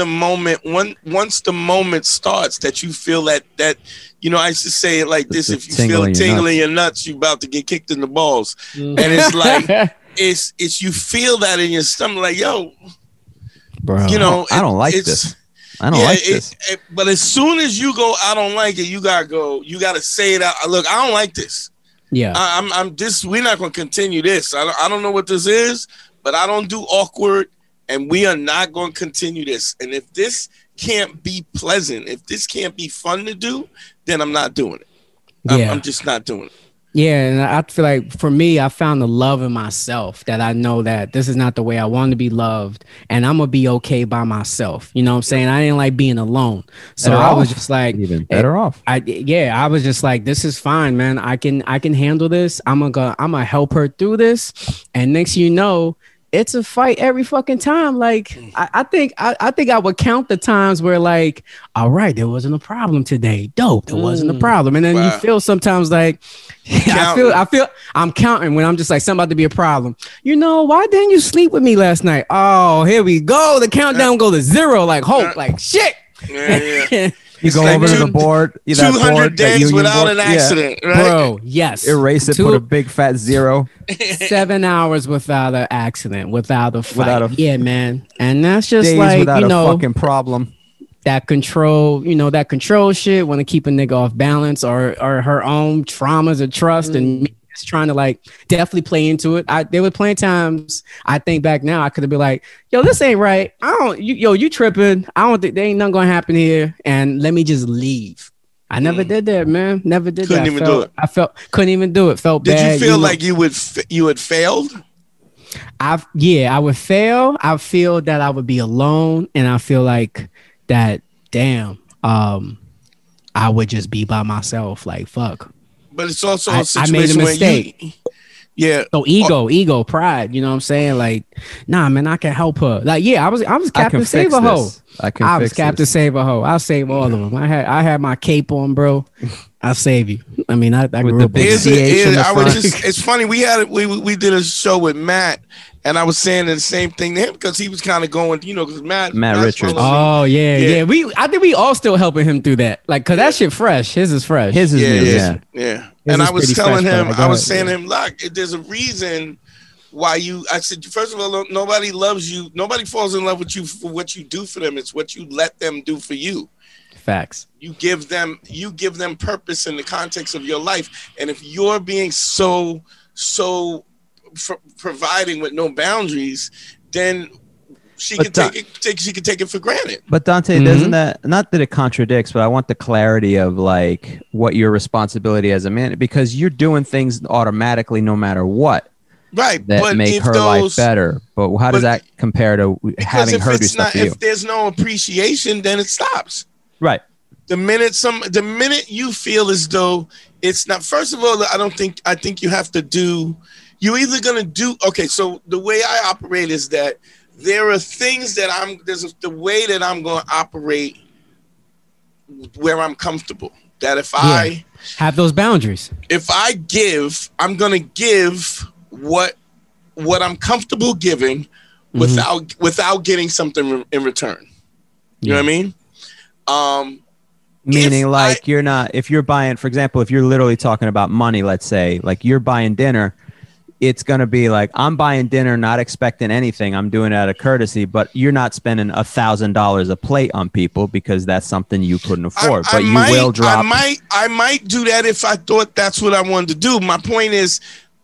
the moment starts that you feel that I used to say it like this: if you feel a tingle in your nuts, you about to get kicked in the balls. And it's like it's you feel that in your stomach, like, yo, bro, I don't like this. I don't like this. But as soon as you go, I don't like it, you gotta say it out. Look, I don't like this. Yeah, I'm this. We're not gonna continue this. I don't know what this is, but I don't do awkward. And we are not going to continue this. And if this can't be pleasant, if this can't be fun to do, then I'm not doing it. I'm just not doing it. Yeah, and I feel like for me, I found the love in myself that I know that this is not the way I want to be loved, and I'm gonna be okay by myself. You know what I'm saying? I didn't like being alone, so I was just like, even better off. I was just like, this is fine, man. I can handle this. I'm gonna help her through this, and next you know, it's a fight every fucking time. Like, I think I would count the times where, like, all right, there wasn't a problem today. Dope, there wasn't a problem. And then you feel sometimes like, I feel I'm counting when I'm just like, something about to be a problem. You know, why didn't you sleep with me last night? Oh, here we go. The countdown go to 0. Like, hope, like, shit. Yeah. You go over to the board. 200 days without an accident, right? Bro, yes. Erase it, put a big fat 0. 7 hours without an accident, without a fight. Yeah, man. And that's just days like, without a fucking problem. That control shit, want to keep a nigga off balance or her own traumas of trust and just trying to like definitely play into it. There were plenty of times I think back now I could have been like, yo, this ain't right. You tripping. I don't think there ain't nothing gonna happen here. And let me just leave. I never did that, man. Never did couldn't that. Even do it. Couldn't even do it. Felt did bad. Did you feel like you had failed? I would fail. I feel that I would be alone, and I feel like that. Damn, I would just be by myself. Like, fuck. But it's also a situation I made a mistake. Yeah. So ego, pride. You know what I'm saying? Like, nah, man, I can help her. Like, yeah, I was Captain Save a Hoe. I was Captain Save a Hoe. I'll save all of them. I had my cape on, bro. I'll save you. I mean, I grew up with it's funny. We did a show with Matt, and I was saying the same thing to him because he was kind of going, because Matt Richards. Oh yeah. I think we all still helping him through that, like, cause that shit fresh. His is fresh. His is new. Yeah. And I was telling him, saying to him, look, there's a reason why I said, first of all, nobody loves you. Nobody falls in love with you for what you do for them. It's what you let them do for you. Facts. You give them purpose in the context of your life. And if you're being so providing with no boundaries, then she can take it for granted. But Dante, doesn't that, not that it contradicts, but I want the clarity of like what your responsibility as a man, because you're doing things automatically no matter what. Right. That make her life better. But how does that compare to having her do stuff for you? If there's no appreciation, then it stops. Right. The minute you feel as though it's not, first of all, I think you have to do, you're either going to do, okay, so the way I operate is that there are things that the way that I'm going to operate where I'm comfortable. That if I have those boundaries, if I give, I'm going to give what I'm comfortable giving without getting something in return. You know what I mean? Meaning like you're not, if you're buying, for example, if you're literally talking about money, let's say like you're buying dinner, it's going to be like, I'm buying dinner, not expecting anything. I'm doing it out of courtesy, but you're not spending $1,000 a plate on people because that's something you couldn't afford, but you will drop. I might do that if I thought that's what I wanted to do. My point is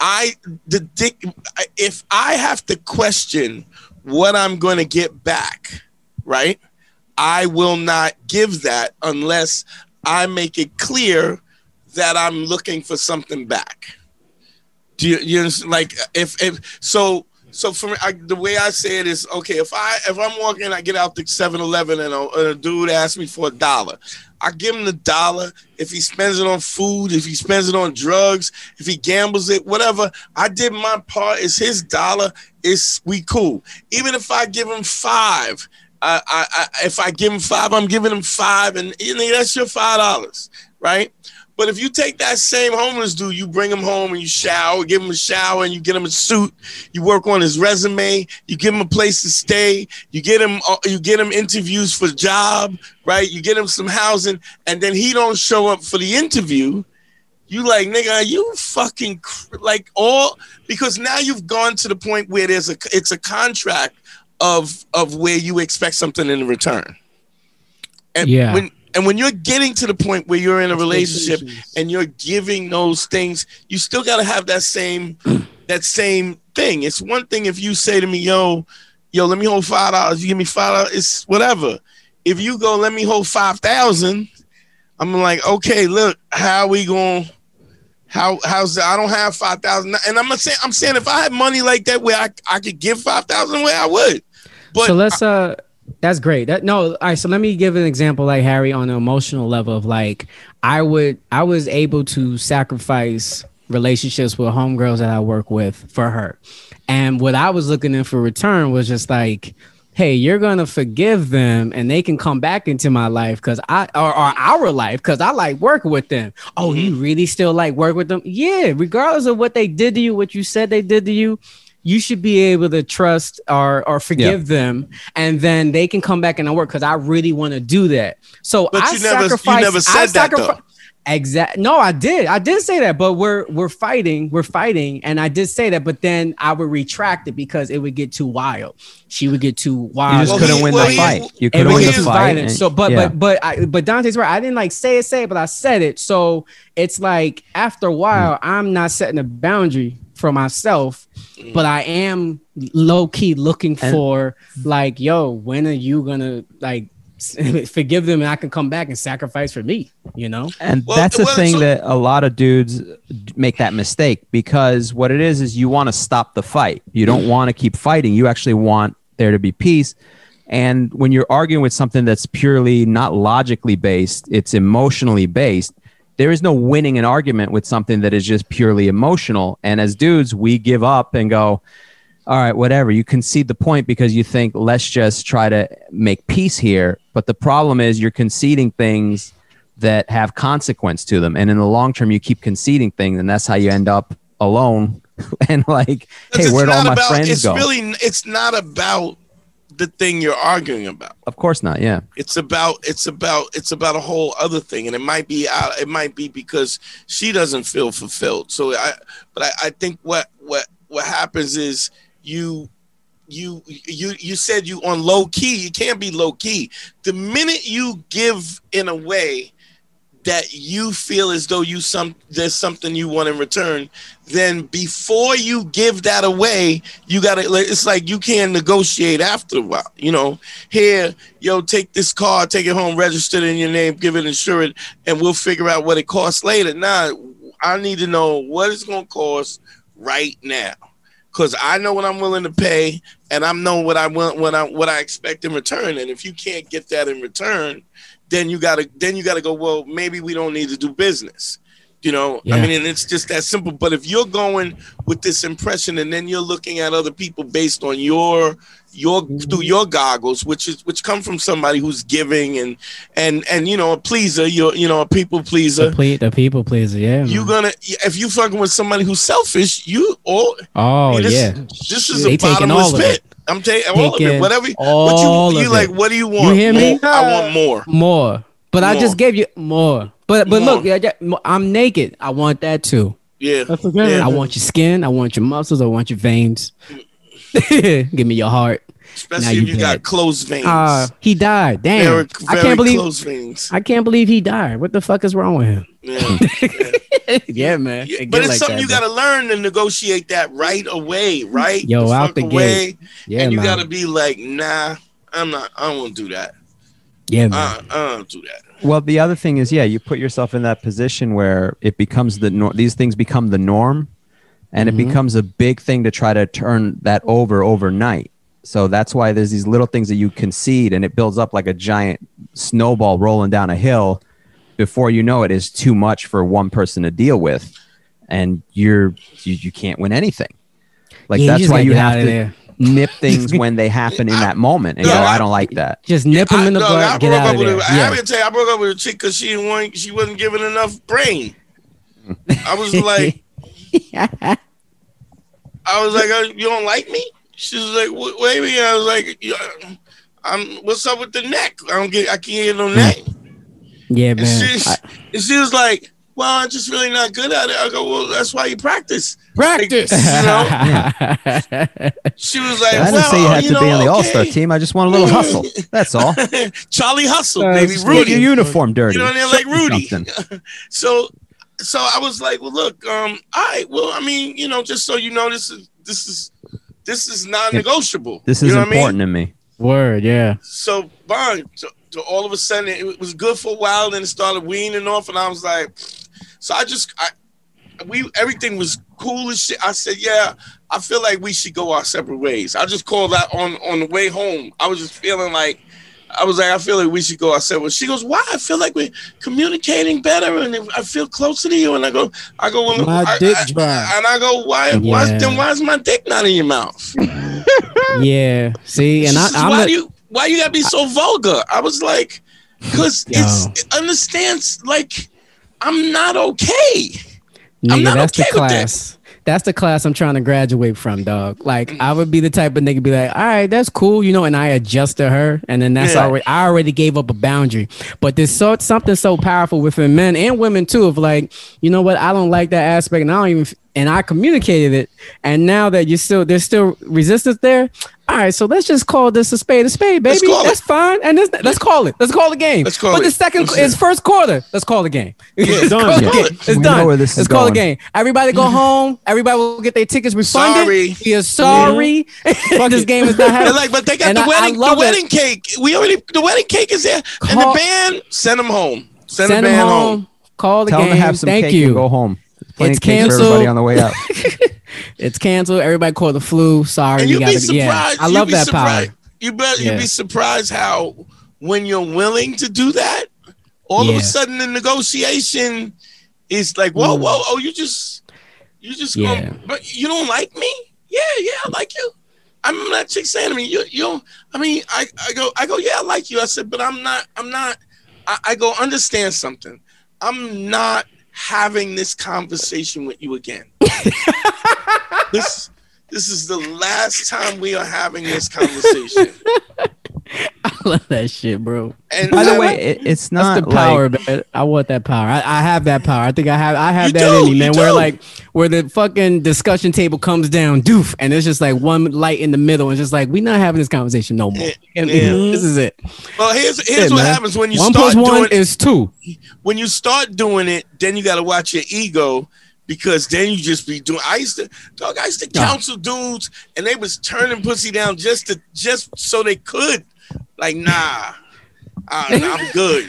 if I have to question what I'm going to get back, right? I will not give that unless I make it clear that I'm looking for something back. Do you understand? Like so for me, the way I say it is, okay, if I'm walking, I get out the 7-Eleven and a dude asks me for $1. I give him the $1. If he spends it on food, if he spends it on drugs, if he gambles it, whatever, I did my part. It's his $1. We cool. Even if I give him $5, if I give him $5, I'm giving him $5, and that's your $5, right? But if you take that same homeless dude, you bring him home and you shower, give him a shower, and you get him a suit, you work on his resume, you give him a place to stay, you get him interviews for the job, right? You get him some housing, and then he don't show up for the interview. You like, nigga, you fucking like all, because now you've gone to the point where it's a contract of where you expect something in return. And when you're getting to the point where you're in a relationship and you're giving those things, you still got to have that same thing. It's one thing if you say to me, yo, let me hold $5. You give me $5. It's whatever. If you go, let me hold 5,000. I'm like, okay, look, how we going? How's that? I don't have 5,000, and I'm saying if I had money like that where I could give 5,000 away, I would. But so let's that's great. All right. So let me give an example, like Harry, on an emotional level of like I was able to sacrifice relationships with homegirls that I work with for her, and what I was looking in for return was just like, hey, you're gonna forgive them and they can come back into my life or our life because I like working with them. Oh, you really still like work with them? Yeah, regardless of what they did to you, what you said they did to you, you should be able to trust or forgive them, and then they can come back and work because I really want to do that. So but you never said that though. Exactly. No, I did say that, but we're fighting, and I did say that, but then I would retract it because it would get too wild. She would get too wild. You just couldn't win the fight. You couldn't win the fight. So, but Dante's right. I didn't like say it, but I said it. So it's like after a while, I'm not setting a boundary for myself, but I am low key looking for like, yo, when are you gonna like forgive them and I can come back and sacrifice for me, you know? And that's the thing that a lot of dudes make that mistake, because what it is you want to stop the fight. You don't want to keep fighting. You actually want there to be peace. And when you're arguing with something that's purely not logically based, it's emotionally based, there is no winning an argument with something that is just purely emotional. And as dudes, we give up and go, all right, whatever. You concede the point because you think, let's just try to make peace here. But the problem is you're conceding things that have consequence to them. And in the long term, you keep conceding things, and that's how you end up alone. And like, hey, where'd all my friends go? It's not about the thing you're arguing about. Of course not. Yeah. It's about a whole other thing. And it might be because she doesn't feel fulfilled. So I think what happens is you said you on low key. You can't be low key. The minute you give in a way that you feel as though there's something you want in return, then before you give that away, you gotta. It's like you can't negotiate after a while. You know, here, yo, take this car, take it home, register it in your name, give it insurance, and we'll figure out what it costs later. Nah, I need to know what it's gonna cost right now. Because I know what I'm willing to pay, and I know what I want, what I expect in return. And if you can't get that in return, then you gotta go, well, maybe we don't need to do business. You know, yeah. I mean, and it's just that simple. But if you're going with this impression, and then you're looking at other people based on your through your goggles, which come from somebody who's giving and you know, a pleaser, a people pleaser. The people pleaser, yeah. If you fucking with somebody who's selfish, this is they a bottomless pit. I'm taking all of it. Taking Whatever. all What you of like? it. What do you want? You hear me? More. I want more. More. But I More. just gave you more. But More. look, I'm naked. I want that too. Yeah. That's okay. I want your skin. I want your muscles. I want your veins. Give me your heart. Now Especially if you got dead. closed veins. He died. Damn. Very, I very can't believe. closed veins. I can't believe he died. What the fuck is wrong with him? Yeah. Yeah, man. Yeah, It but get it's like something that, you got to learn to negotiate that right away, right? Yo, out fuck the away, gate. Yeah, and you man. got to be like, nah, I'm not. I don't want to do that. Yeah, man. I don't do that. Well, the other thing is, you put yourself in that position where it becomes these things become the norm, and it becomes a big thing to try to turn that overnight. So that's why there's these little things that you concede, and it builds up like a giant snowball rolling down a hill. Before you know it, is too much for one person to deal with, and you can't win anything. Like Yeah, you that's just why gotta you get have out of to there. nip things when they happen in that moment, and No, go, I don't like that. Just nip him in the butt. I Get broke out up of with there. her. I Yeah. have to tell you, I broke up with a chick because she wasn't giving enough brain. I was like, you don't like me? She was like, wait a minute. I was like, what's up with the neck? I can't get no neck. Yeah, And man. she was like, well, I'm just really not good at it. I go, well, that's why you practice. Practice. Like, you know? She was like, I didn't well, say you had to be on the okay. All-Star team. I just want a little hustle. That's all. Charlie Hustle, That's baby. Get Rudy. your uniform dirty. You know what I mean? Like Show me Rudy. something. So I was like, well, look, all right, well, I mean, just so you know, this is non-negotiable. This You is know what I mean? important to me. Word, yeah. So, so all of a sudden, it was good for a while, then it started weaning off, and I was like, so everything was cool as shit. I said, yeah, I feel like we should go our separate ways. I just called that on the way home. I was just feeling like, I feel like we should go our separate ways. She goes, why? I feel like we're communicating better, and I feel closer to you. And I go, well, My dick dry. and I go, why is my dick not in your mouth? Yeah. See, and She says, why you gotta be so vulgar? I was like, because it understands, like, I'm not okay. I'm Nigga, not that's okay the with class. That's the class I'm trying to graduate from, dog. Like, I would be the type of nigga be like, all right, that's cool, and I adjust to her, and then I already gave up a boundary. But there's something so powerful within men and women too, of like, you know what, I don't like that aspect, and I communicated it, and now that there's still resistance there. All right, so let's just call this a spade, baby. That's fine, and let's call it. Let's call the game. It's first quarter. Let's call the game. It's done. It's We know done. where this is Let's call the going. game. Everybody go home. Everybody will get their tickets refunded. Sorry. We are sorry. This game is not They're happening. like, but they got And the I wedding. love The wedding cake. The wedding cake is there, and the band. Send them home. Send the Send band them home. home. Call the Tell game. them to have some Thank cake you. and go home. Plenty It's of cake for canceled. everybody on the way out. It's canceled. Everybody caught the flu. Sorry, And you you'd be gotta. surprised. Yeah, I love that power. You'd Yeah. be surprised how when you're willing to do that, all of a sudden the negotiation is like, whoa, oh, you just but you don't like me? Yeah, I like you. I remember that chick saying to me, you I mean, I go, yeah, I like you. I said, but I'm not, I go, understand something. I'm not having this conversation with you again. This is the last time we are having this conversation. I love that shit, bro. And By the way, it's not That's the power, like, man. I want that power. I have that power. I think I have You that do, in me, man. you Where the fucking discussion table comes down, doof, and it's just like one light in the middle, and just like we're not having this conversation no more. Yeah. This is it. well, here's Yeah, what man. happens when you 1 start + 1 doing is 2. when you start doing it. Then you got to watch your ego. Because then you just be doing. I used to counsel dudes, and they was turning pussy down just so they could. Like, nah, I'm good.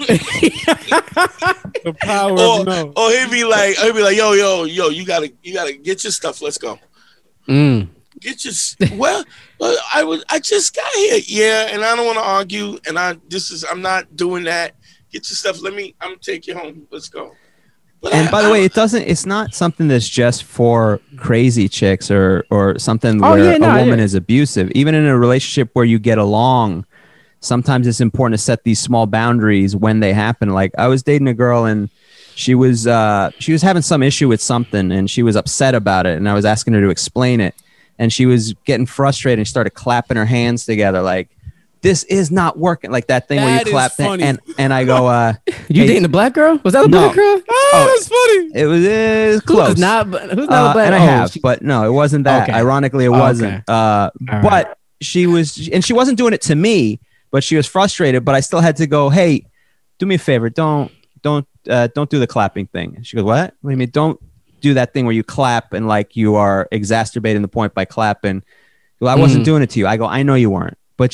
The power of no. Or he'd be like, yo, you gotta get your stuff. Let's go. Get your well. I just got here, yeah, and I don't want to argue, and I'm not doing that. Get your stuff. I'm take you home. Let's go. But and by the way, it's not something that's just for crazy chicks or something where a woman is abusive. Even in a relationship where you get along, sometimes it's important to set these small boundaries when they happen. Like, I was dating a girl, and she was having some issue with something, and she was upset about it, and I was asking her to explain it. and she was getting frustrated and started clapping her hands together like, this is not working. Like that thing where you clap. And I go, you dating a black girl? Was that a black girl? Oh, that's funny. It was close. Who's not a black? And I have, but no, it wasn't that. Okay. Ironically, it wasn't. Right. But she wasn't doing it to me, but she was frustrated. But I still had to go, hey, do me a favor. Don't do the clapping thing. And she goes, what? What do you mean? Don't do that thing where you clap and like you are exacerbating the point by clapping. Well, I wasn't doing it to you. I go, I know you weren't, but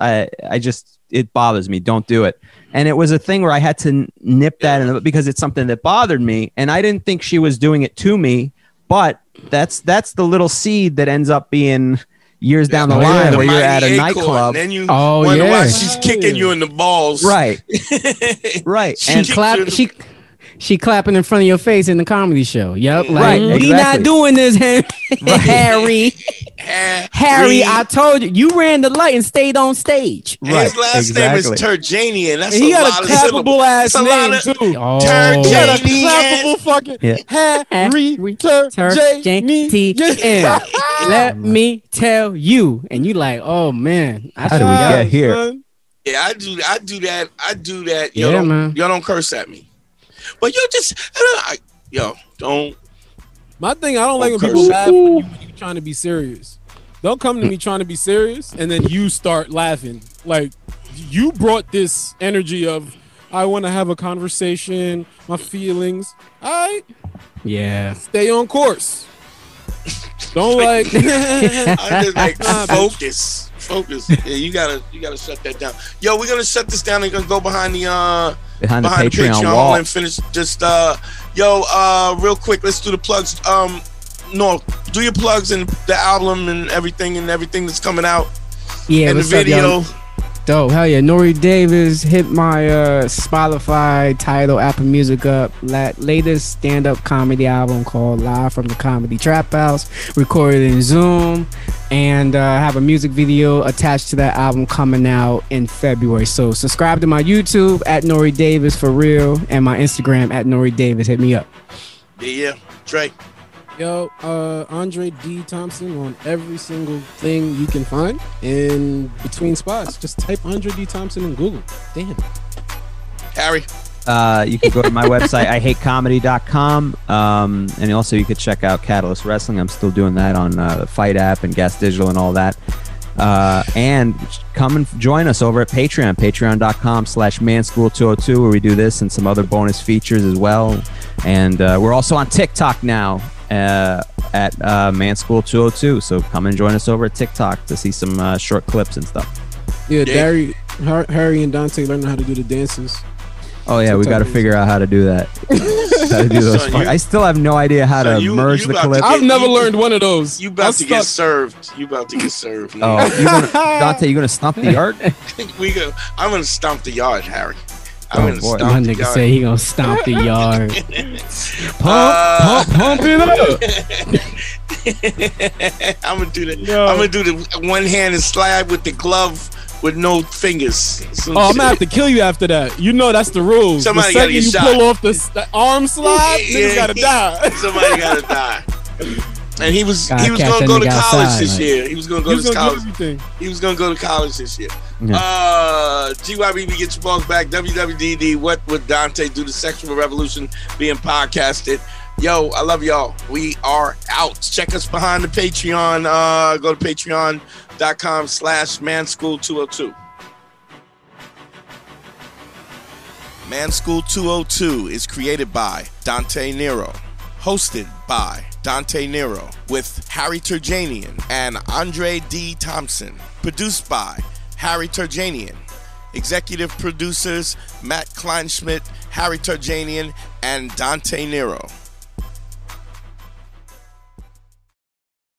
it bothers me. Don't do it. And it was a thing where I had to nip that because it's something that bothered me. And I didn't think she was doing it to me, but that's the little seed that ends up being years down the line where you're at a nightclub. Then you wonder why she's kicking you in the balls. Right. Right. She clapping in front of your face in the comedy show. Yep. Like, right, we not doing this, Harry. Harry, I told you. You ran the light and stayed on stage. Right. His last name is Turjanian. That's he got a clappable ass name, too. Oh. He got a clappable fucking Harry Turjanian. Let me tell you. And you like, oh, man. How did we get here? Son. Yeah, I do that. Man. Y'all don't curse at me. But you just, don't. My thing, I don't like when people laugh when you're trying to be serious. Don't come to me trying to be serious and then you start laughing. Like, you brought this energy of, I want to have a conversation, my feelings. All right. Yeah. Stay on course. Don't like. I just like focus. Yeah, you gotta shut that down. Yo, we're gonna shut this down and gonna go behind the Patreon wall and finish just real quick. Let's do the plugs. No, do your plugs and the album and everything that's coming out. Yeah, and the video. Dope. Hell yeah. Nori Davis, hit my Spotify, Tidal, Apple Music up. Latest stand-up comedy album called Live from the Comedy Trap House, recorded in Zoom, and have a music video attached to that album coming out in February. So subscribe to my YouTube at Nori Davis for real, and my Instagram at Nori Davis. Hit me up. Yeah. Trey. Yo, Andre D. Thompson on every single thing you can find in between spots. Just type Andre D. Thompson in Google. Damn. Harry. You can go to my website, ihatecomedy.com. And also you could check out Catalyst Wrestling. I'm still doing that on the Fight app and Gas Digital and all that. And come and join us over at Patreon, patreon.com/manschool202, where we do this and some other bonus features as well. And we're also on TikTok now at Manschool202. So come and join us over at TikTok to see some short clips and stuff. Yeah, Harry and Dante learning how to do the dances. Oh yeah, we got to figure out how to do that. How to do those. I still have no idea how to merge the clip. I've never learned one of those. You about to get served. You about to get served. Oh, Dante, you gonna stomp the yard? I'm gonna stomp the yard, Harry. My nigga say he gonna stomp the yard. Pump it up. I'm gonna do that. I'm gonna do the one-handed slide with the glove with no fingers. I'm gonna have to kill you after that. You know that's the rules. Somebody the second gotta get you shot. pull off the arm slide, niggas gotta die. Somebody gotta die. And he was gonna go to college this year. He was gonna go to college. He was gonna go to college this year. Yeah. GYBB, get your balls back. WWDD, what would Dante do? The Sexual Revolution being podcasted. Yo, I love y'all. We are out. Check us behind the Patreon. Go to patreon.com/manschool202. Manschool 202 is created by Dante Nero, hosted by Dante Nero, with Harry Turjanian and Andre D. Thompson, produced by Harry Turjanian, executive producers Matt Kleinschmidt, Harry Turjanian, and Dante Nero.